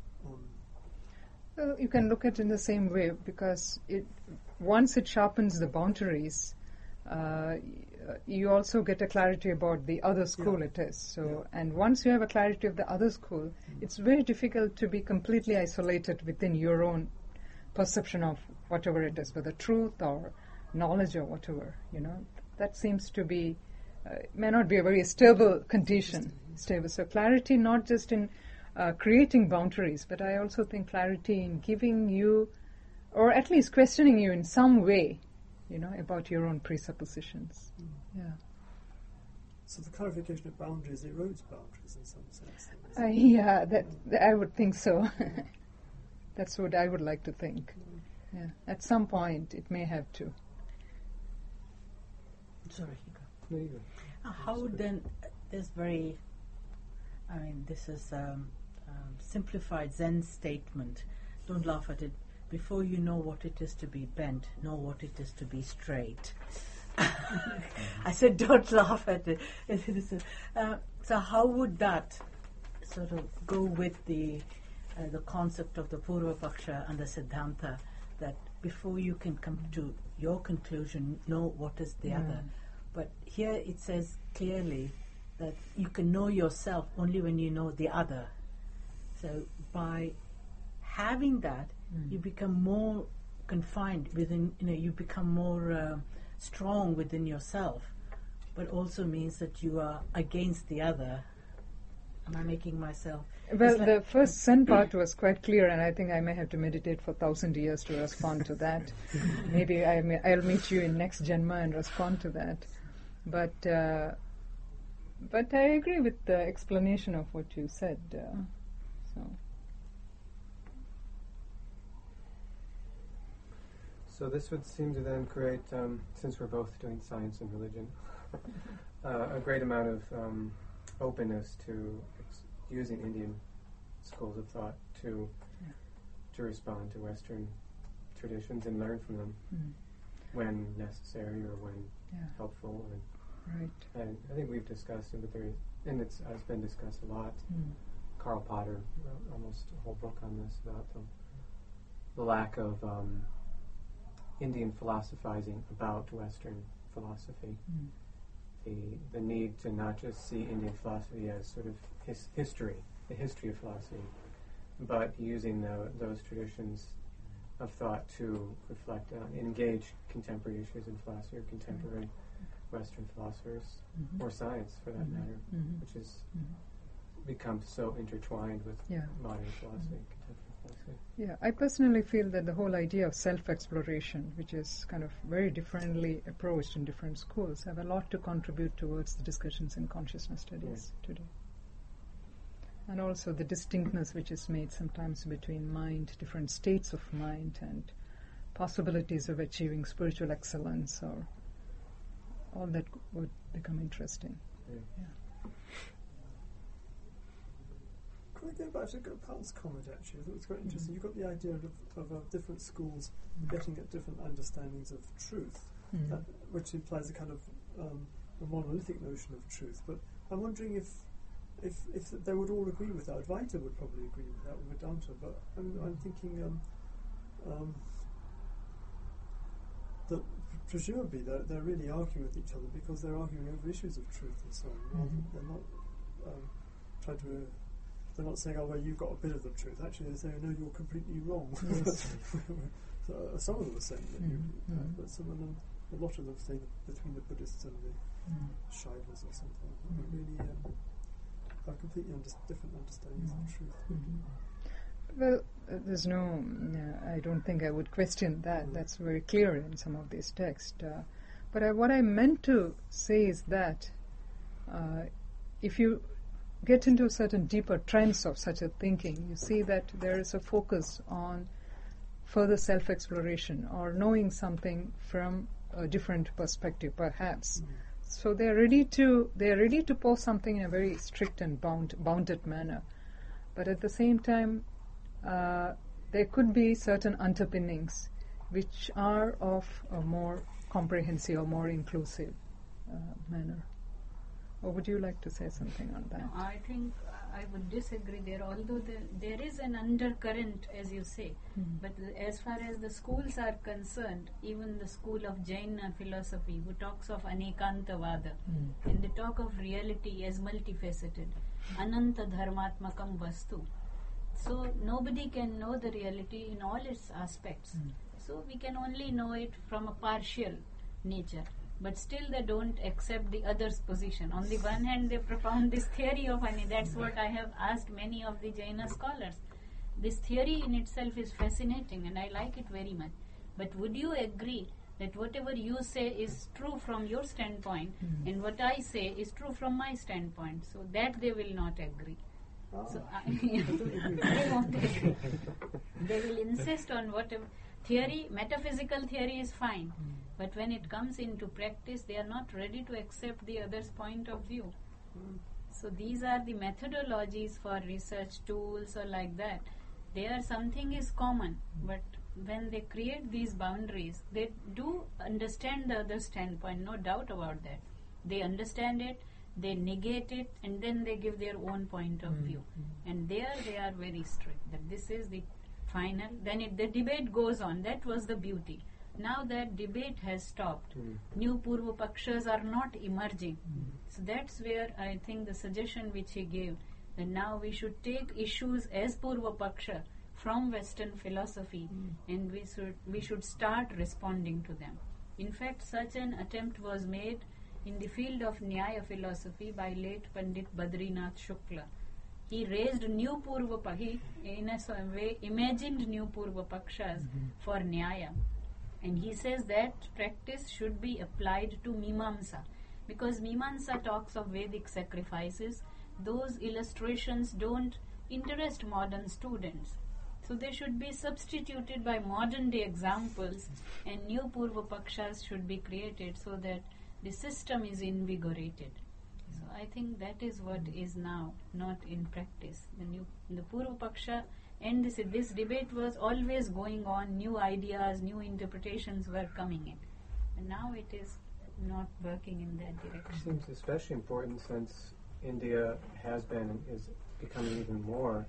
Well, you can look at it in the same way because once it sharpens the boundaries, you also get a clarity about the other school it is. So, and once you have a clarity of the other school, it's very difficult to be completely isolated within your own perception of whatever it is, whether truth or knowledge or whatever. That seems to be may not be a very stable condition. So clarity not just in creating boundaries, but I also think clarity in giving you, or at least questioning you in some way, about your own presuppositions. Yeah. So the clarification of boundaries erodes boundaries in some sense. Yeah, that I would think so. That's what I would like to think. Yeah, at some point it may have to. Sorry, There you go. how would then this very, this is simplified Zen statement, don't laugh at it, before you know what it is to be bent, know what it is to be straight. I said don't laugh at it. So how would that sort of go with the concept of the Purva Paksha and the Siddhanta, that before you can come to your conclusion, know what is the other. But here it says clearly that you can know yourself only when you know the other. So by having that, you become more confined within, you become more strong within yourself, but also means that you are against the other. Am I making myself... Well, the first Zen part was quite clear, and I think I may have to meditate for 1,000 years to respond to that. Maybe I'll meet you in next Janma and respond to that. But I agree with the explanation of what you said. So this would seem to then create, since we're both doing science and religion, a great amount of openness to using Indian schools of thought to respond to Western traditions and learn from them when necessary or when helpful. And I think we've discussed it, and it's been discussed a lot. Karl Potter wrote almost a whole book on this about the lack of Indian philosophizing about Western philosophy. The need to not just see Indian philosophy as sort of history, the history of philosophy, but using those traditions of thought to reflect on and engage contemporary issues in philosophy or contemporary Western philosophers, or science for that matter, which is become so intertwined with Yeah. modern philosophy, contemporary philosophy. Yeah, I personally feel that the whole idea of self-exploration, which is kind of very differently approached in different schools, have a lot to contribute towards the discussions in consciousness studies today. And also the distinctness which is made sometimes between mind, different states of mind, and possibilities of achieving spiritual excellence, or all that would become interesting. Yeah. Can we go back to Pat's comment, actually? I thought it was quite interesting. You've got the idea of different schools getting at different understandings of truth, which implies a kind of a monolithic notion of truth. But I'm wondering if they would all agree with that. Advaita would probably agree with that, with Vedanta. But I'm thinking that presumably they're really arguing with each other because they're arguing over issues of truth and so on. They're not trying to. They're not saying, "Oh, well, you've got a bit of the truth." Actually, they're saying, "No, you're completely wrong." Yes. So, some of them are saying that, but some of them, a lot of them, say that between the Buddhists and the Shaivas or something, really have completely different understandings of truth. Well, there's no. I don't think I would question that. That's very clear in some of these texts. But what I meant to say is that if you get into certain deeper trends of such a thinking, you see that there is a focus on further self-exploration or knowing something from a different perspective, perhaps. So they are ready to pose something in a very strict and bounded manner, but at the same time, there could be certain underpinnings which are of a more comprehensive or more inclusive manner. Or would you like to say something on that? No, I think I would disagree there, although there is an undercurrent, as you say. But as far as the schools are concerned, even the school of Jaina philosophy, who talks of Anekantavada, and they talk of reality as multifaceted, Ananta Dharmatmakam Vastu. So nobody can know the reality in all its aspects. So we can only know it from a partial nature. But still they don't accept the other's position. On the one hand, they propound this theory of that's what I have asked many of the Jaina scholars. This theory in itself is fascinating and I like it very much. But would you agree that whatever you say is true from your standpoint and what I say is true from my standpoint? So that they will not agree. So they won't agree. They will insist on whatever theory, metaphysical theory is fine. But when it comes into practice, they are not ready to accept the other's point of view. So these are the methodologies for research tools or like that. There something is common, but when they create these boundaries, they do understand the other standpoint, no doubt about that. They understand it, they negate it, and then they give their own point of view. And there they are very strict, that this is the final. Then the debate goes on. That was the beauty. Now that debate has stopped, new Purva Pakshas are not emerging. So that's where I think the suggestion which he gave, that now we should take issues as Purva Paksha from Western philosophy and we should start responding to them. In fact, such an attempt was made in the field of Nyaya philosophy by late Pandit Badrinath Shukla. He raised new Purva Pakshas, he in a way imagined new Purva Pakshas for Nyaya. And he says that practice should be applied to Mimamsa, because Mimamsa talks of Vedic sacrifices. Those illustrations don't interest modern students. So they should be substituted by modern day examples, and new Purva Pakshas should be created so that the system is invigorated. So I think that is what is now not in practice. The Purva Paksha, and this debate was always going on, new ideas, new interpretations were coming in. And now it is not working in that direction. It seems especially important since India has been and is becoming even more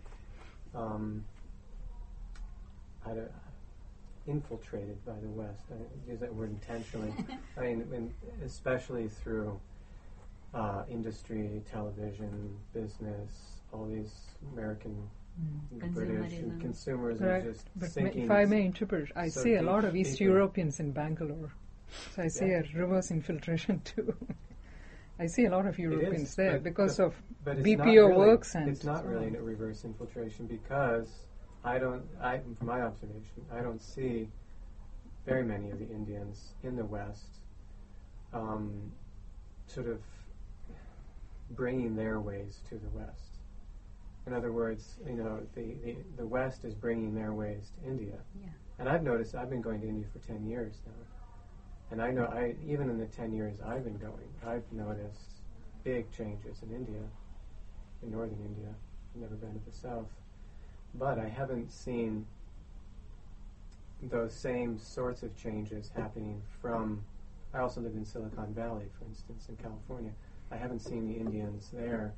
infiltrated by the West. I use that word intentionally. I mean, especially through industry, television, business, all these American, British, and consumerism Right. just But sinking. if I may interpret, I so see a deep- lot of East deeper. Europeans in Bangalore. So I see a reverse infiltration too. I see a lot of Europeans there but- because of But it's BPO not really, works and it's not so really on. a reverse infiltration because from my observation, I don't see very many of the Indians in the West sort of bringing their ways to the West. In other words, the West is bringing their ways to India. Yeah. And I've noticed, I've been going to India for 10 years now. And I know, even in the 10 years I've been going, I've noticed big changes in India, in northern India. I've never been to the south. But I haven't seen those same sorts of changes happening I also live in Silicon Valley, for instance, in California. I haven't seen the Indians there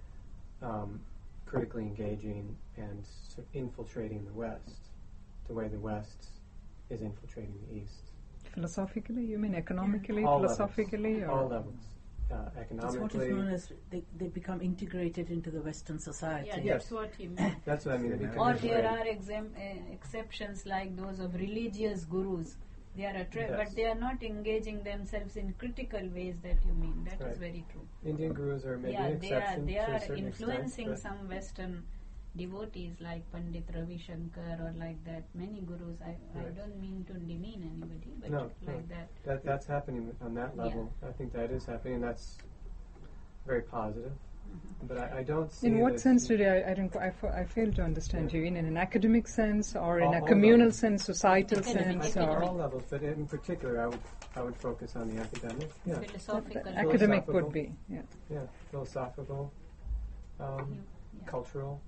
critically engaging and sort of infiltrating the West the way the West is infiltrating the East. Philosophically, you mean economically, All philosophically? levels. Or? All levels. It's what is Economically. known as they become integrated into the Western society. Yeah, Yes. that's what he meant. That's what I mean. Yeah. Or integrate. there are exceptions like those of religious gurus. They are Yes. but they are not engaging themselves in critical ways that you mean. That is Right. very true. Indian gurus are maybe Yeah, an exception they to a are certain influencing extent, some Western devotees like Pandit Ravi Shankar or like that. Many gurus. I Right. don't mean to demean anybody, but No, like no. that. That's happening on that level. I think that is happening, and that's very positive. But I don't see. In what that- sense did I fail to understand Yeah. you? In an academic sense, or in a All communal levels. sense, societal Academic, sense, At or all levels, but in particular, I would focus on the academic. Yeah, Philosophical. academic Philosophical. would be, yeah. yeah, philosophical, Yeah. cultural.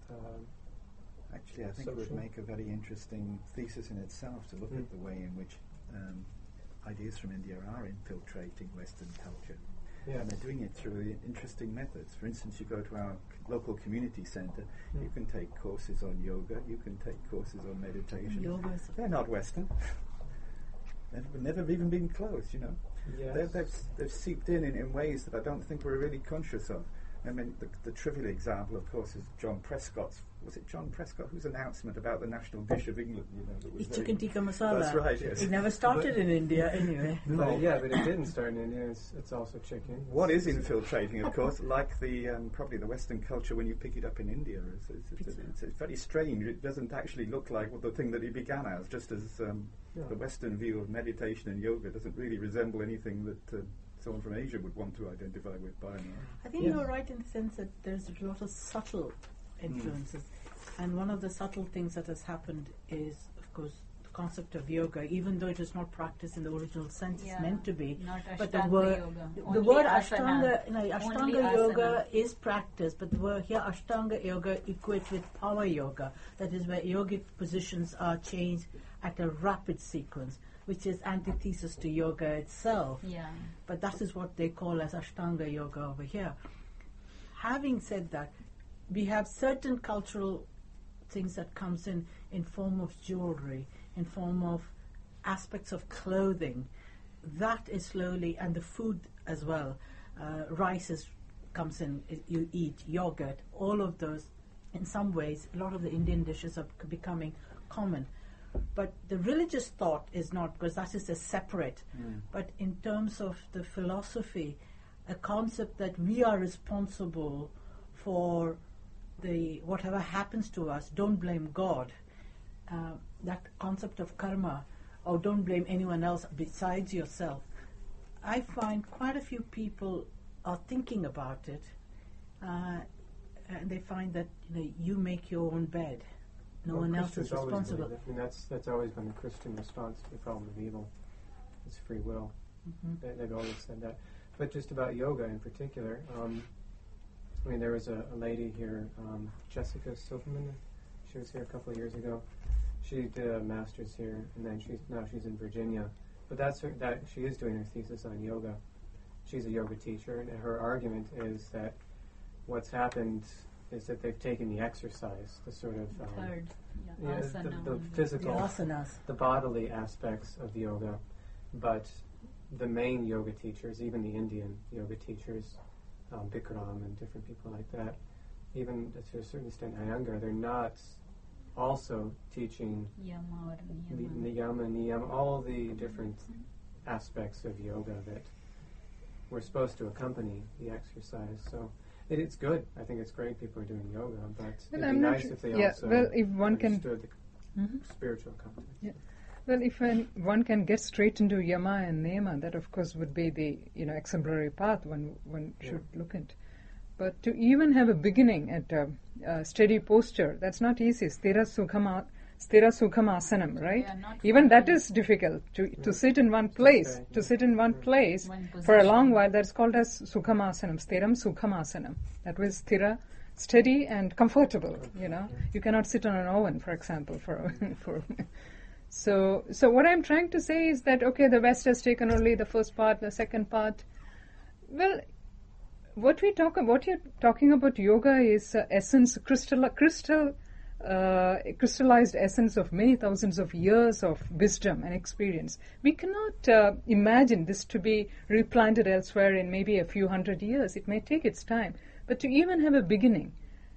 Actually, I think it would Social. make a very interesting thesis in itself to look Mm. at the way in which ideas from India are infiltrating Western culture. Yeah. And they're doing it through interesting methods. For instance, you go to our local community centre, Mm. you can take courses on yoga, you can take courses on meditation. Yoga is They're not Western. They've never even been closed, you know. Yes. They've seeped in ways that I don't think we're really conscious of. I mean, the trivial example, of course, is John Prescott's. Was it John Prescott whose announcement about the national dish of England? You know, that was it's very- chicken tikka masala. That's right. Yes. It never started in India anyway. But it didn't start in India. It's also chicken. What is infiltrating, of course, like the probably the Western culture when you pick it up in India, it's very strange. It doesn't actually look like the thing that it began as, just as the Western view of meditation and yoga doesn't really resemble anything that someone from Asia would want to identify with by now. I think Yes. you're right in the sense that there's a lot of subtle influences. And one of the subtle things that has happened is, of course, the concept of yoga, even though it is not practiced in the original sense it's meant to be. Not But the Ashtanga word, yoga. the Only word asana. Ashtanga, Only Ashtanga yoga asana. is practiced, but the word here Ashtanga yoga equates with power yoga. That is where yogic positions are changed at a rapid sequence, which is antithesis to yoga itself. Yeah. But that is what they call as Ashtanga yoga over here. Having said that, we have certain cultural things that comes in form of jewelry, in form of aspects of clothing. That is slowly, and the food as well. Rice comes in, you eat, yogurt, all of those. In some ways, a lot of the Indian dishes are becoming common. But the religious thought is not, because that is a separate. But in terms of the philosophy, a concept that we are responsible for whatever happens to us, don't blame God. That concept of karma, or don't blame anyone else besides yourself. I find quite a few people are thinking about it, and they find that you make your own bed. No one else is Christians always responsible. believe it. I mean, that's always been the Christian response to the problem of evil. It's free will. They've always said that. But just about yoga in particular, I mean, there was a lady here, Jessica Silverman. She was here a couple of years ago. She did a master's here, and then she's in Virginia. But she is doing her thesis on yoga. She's a yoga teacher, and her argument is that what's happened is that they've taken the exercise, the sort of Third. yeah, Asana. the The physical, asanas. the bodily aspects of yoga, but the main yoga teachers, even the Indian yoga teachers, Bikram and different people like that, even to a certain extent Iyengar, they're not also teaching Yama or the niyama. niyama, all the different aspects of yoga that we're supposed to accompany the exercise. So it's good. I think it's great people are doing yoga, but it'd be nice if they also if one can understood the spiritual accompaniment. Yeah. Well, if one can get straight into yama and niyama, that of course would be the exemplary path one should look at. But to even have a beginning at a steady posture, that's not easy. Sthira Sukhamasana, right? Yeah, Even that is difficult to sit in one place. To sit in one place for a long while, that's called as Sukhamasana, Sthiram Sukhamasana. That was sthira, steady and comfortable. You cannot sit on an oven, for example. So what I'm trying to say is that the West has taken only the first part, the second part. Well, what you're talking about yoga is essence, crystallized essence of many thousands of years of wisdom and experience. We cannot imagine this to be replanted elsewhere in maybe a few hundred years. It may take its time, but to even have a beginning,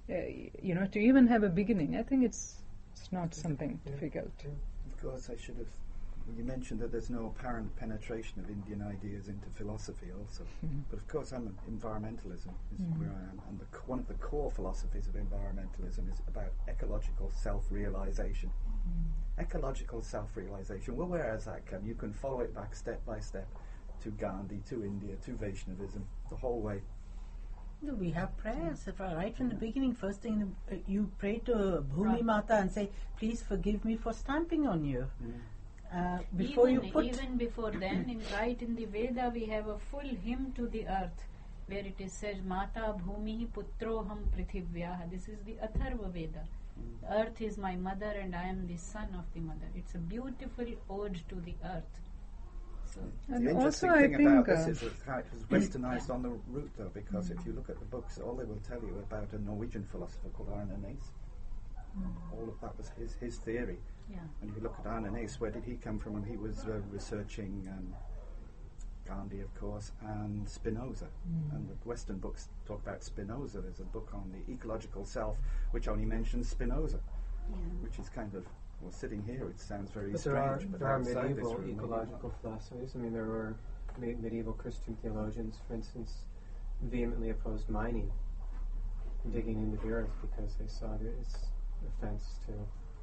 I think it's not something difficult. Of course, you mentioned that there's no apparent penetration of Indian ideas into philosophy also. But of course, environmentalism is where I am. And one of the core philosophies of environmentalism is about ecological self-realization. Ecological self-realization, well, where has that come? You can follow it back step by step to Gandhi, to India, to Vaishnavism, the whole way. No, we have prayers. Right from the beginning, first thing you pray to Bhumi Mata and say, please forgive me for stamping on you. Even before then, right in the Veda, we have a full hymn to the earth, where it is said, Mata Bhumi Putroham Prithivyaha. This is the Atharva Veda. The earth is my mother and I am the son of the mother. It's a beautiful ode to the earth. So, the interesting thing about this is how it was westernized on the route, though, because if you look at the books, all they will tell you about a Norwegian philosopher called Arne Naess. All of that was his theory. Yeah. And if you look at Arne Naess, where did he come from? And he was researching Gandhi, of course, and Spinoza. And the Western books talk about Spinoza. There's a book on the ecological self, which only mentions Spinoza, which is kind of, well, sitting here, it sounds very strange. There are medieval ecological philosophies. I mean, there were medieval Christian theologians, for instance, vehemently opposed mining, digging into the earth, because they saw it as offense to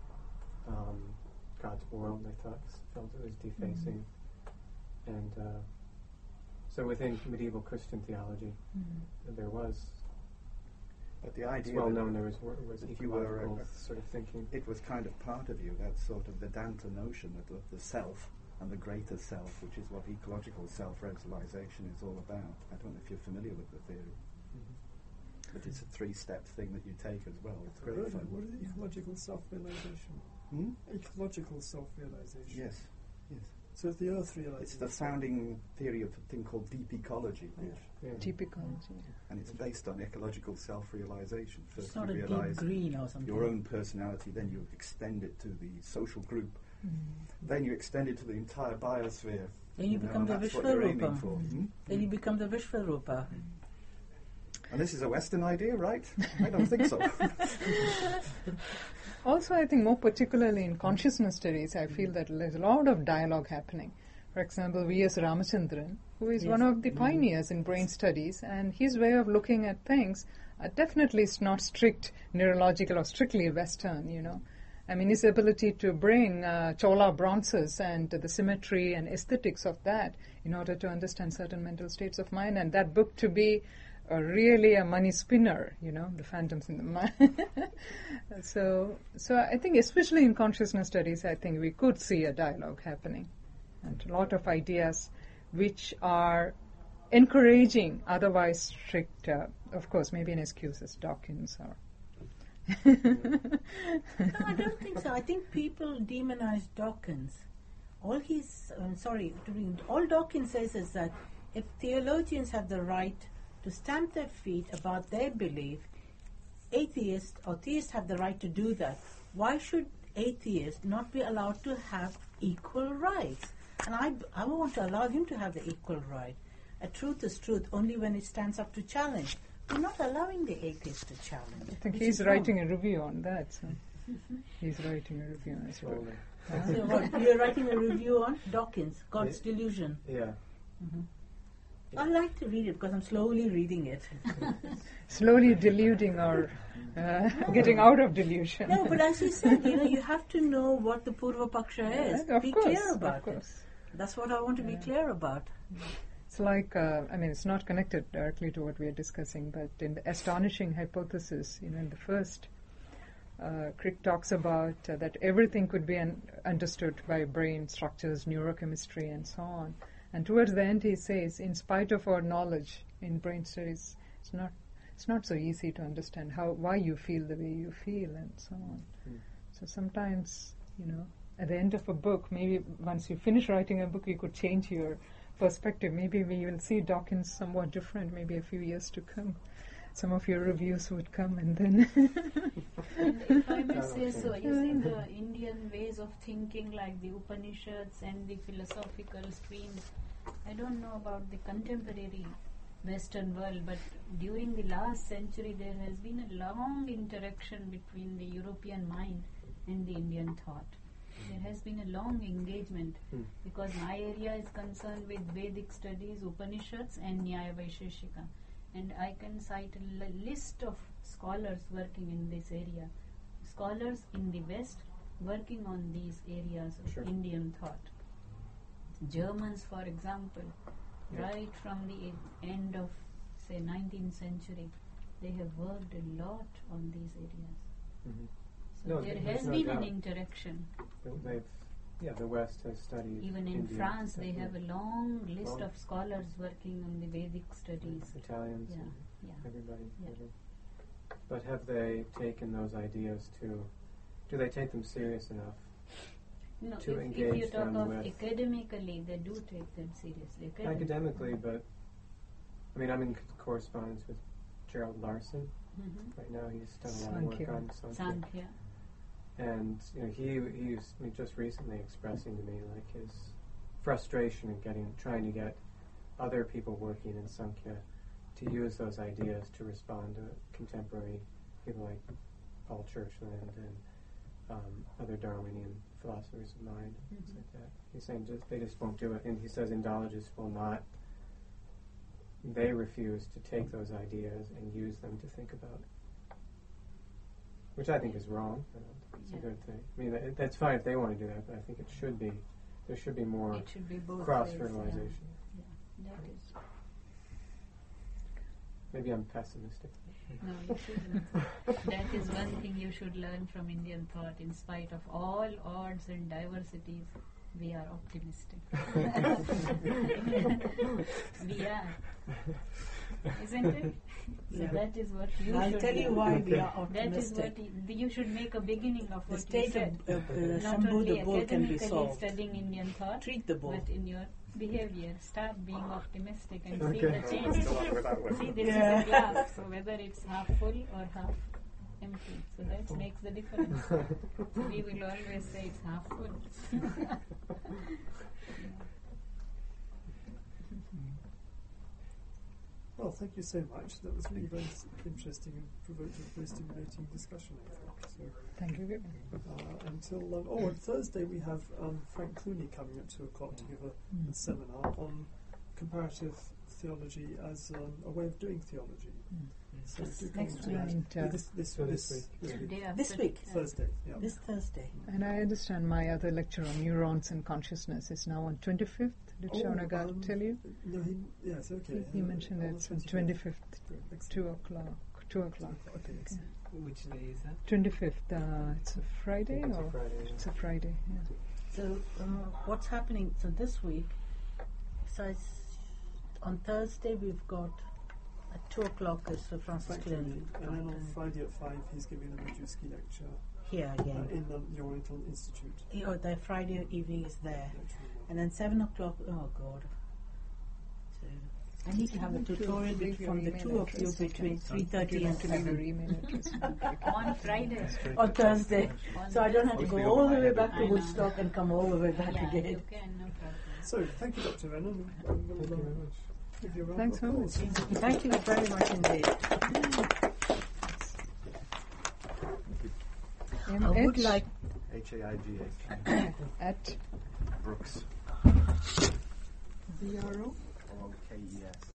God's world. They felt it was defacing. And so within medieval Christian theology, there was. But the idea, it's well known, there was if you were sort of thinking. It was kind of part of you, that sort of Vedanta notion of the self and the greater self, which is what ecological self-realization is all about. I don't know if you're familiar with the theory. But it's a 3-step thing that you take as well. It's great fun. What is ecological self-realization? Ecological self-realization. Yes. So it's the earth realization. It's the founding theory of a thing called deep ecology. Deep ecology. And it's based on ecological self-realization. First it's not you a realize deep green or something. Your own personality, then you extend it to the social group. Then you extend it to the entire biosphere. Then you become the Vishwarupa. Then you become the Vishwarupa. And this is a Western idea, right? I don't think so. Also, I think more particularly in consciousness studies, I feel that there's a lot of dialogue happening. For example, V.S. Ramachandran, who is one of the pioneers in brain studies, and his way of looking at things definitely is not strict neurological or strictly Western, I mean, his ability to bring Chola bronzes and the symmetry and aesthetics of that in order to understand certain mental states of mind, and that book to be really a money spinner, the phantoms in the mind. So I think especially in consciousness studies, I think we could see a dialogue happening and a lot of ideas which are encouraging otherwise strict, of course, maybe an excuse as Dawkins or... No, I don't think so. I think people demonize Dawkins. All Dawkins says is that if theologians have the right to stamp their feet about their belief, atheists or theists have the right to do that. Why should atheists not be allowed to have equal rights? And I want to allow him to have the equal right. A truth is truth only when it stands up to challenge. We're not allowing the atheist to challenge. I think he's writing a review on that. So he's writing a review as well. So what, you're writing a review on Dawkins, God's Delusion? Yeah. I like to read it because I'm slowly reading it. Slowly deluding or getting out of delusion. No, but as you said, you have to know what the Purva Paksha is. Of Be course, clear of about it. course. That's what I want to be clear about. It's like, it's not connected directly to what we are discussing, but in the astonishing hypothesis, in the first, Crick talks about that everything could be understood by brain structures, neurochemistry, and so on. And towards the end, he says, in spite of our knowledge in brain studies, it's not so easy to understand why you feel the way you feel, and so on. So sometimes, at the end of a book, maybe once you finish writing a book, you could change your perspective. Maybe we will see Dawkins somewhat different, maybe a few years to come. Some of your reviews would come, and then... If I may say so, you see the Indian ways of thinking, like the Upanishads and the philosophical streams, I don't know about the contemporary Western world, but during the last century there has been a long interaction between the European mind and the Indian thought. There has been a long engagement because my area is concerned with Vedic studies, Upanishads and Nyaya Vaisheshika. And I can cite a list of scholars working in this area. Scholars in the West working on these areas of Indian thought. Germans, for example, right from the end of, say, 19th century, they have worked a lot on these areas. So there has been an interaction. The West has studied. Even in France, they have a long list of scholars working on the Vedic studies. Italians, everybody. Yeah. Really. But have they taken those ideas do they take them serious enough? No, to if engage you talk them of with academically, they do take them seriously. Academically, but I'm in correspondence with Gerald Larson. Right now he's done a lot of work on Sankhya. And he was just recently expressing to me like his frustration in trying to get other people working in Sankhya to use those ideas to respond to contemporary people like Paul Churchland and other Darwinian philosophers of mind, things like that. He's saying they just won't do it, and he says Indologists will not. They refuse to take those ideas and use them to think about, which I think is wrong. I don't think it's a good thing. That's fine if they want to do that, but I think there should be more cross-fertilization. Yeah, that is. Maybe I'm pessimistic. No, you shouldn't. That is one thing you should learn from Indian thought. In spite of all odds and diversities, we are optimistic. We are. Isn't it? So that is what you I'll should tell you do. why we are optimistic. That is what you should make a beginning of The what state you said. of Not Shambhu only the bull can be academically solved. studying Indian thought, Treat the bull. but in your behavior, start being optimistic and see Okay. the change. See, this is a glass, so whether it's half full or half empty. So that makes the difference. We will always say it's half full. Well, thank you so much. That was really very interesting and provoking, very stimulating discussion, I think. So, Thank you. until on Thursday we have Frank Clooney coming at 2 o'clock to give a seminar on comparative theology as a way of doing theology. So do come Next to week. that. This week. Day This after, week. Thursday. Yeah. This Thursday. And I understand my other lecture on neurons and consciousness is now on 25th. Did Shaunagar tell you? No, yes, okay. He mentioned that it's on 25th, Great, 2 o'clock. 2 o'clock. Okay, excellent. Which day is that? 25th. It's a Friday? It's a or Friday, yeah. It's a Friday, yeah. So what's happening? So this week, on Thursday we've got at 2 o'clock is Sir Francis Frank Clooney. Clooney. And then on Friday at 5 he's giving a Majewski lecture Here again. in the Oriental Institute. The Friday evening is there. And then 7 o'clock, oh God. So I need to have a tutorial from the two of you between 3:30 and 7 on Friday. on Thursday. So I don't have to Must go be all on the my way head back as to well. Woodstock and come all the way back Yeah, again. you can, no problem. So, thank you, Dr. Rennan. Thank you very much. Give you a round Thanks of so applause. Thank you very much indeed. I would like HAIGA. at Brooks. BRO. KES.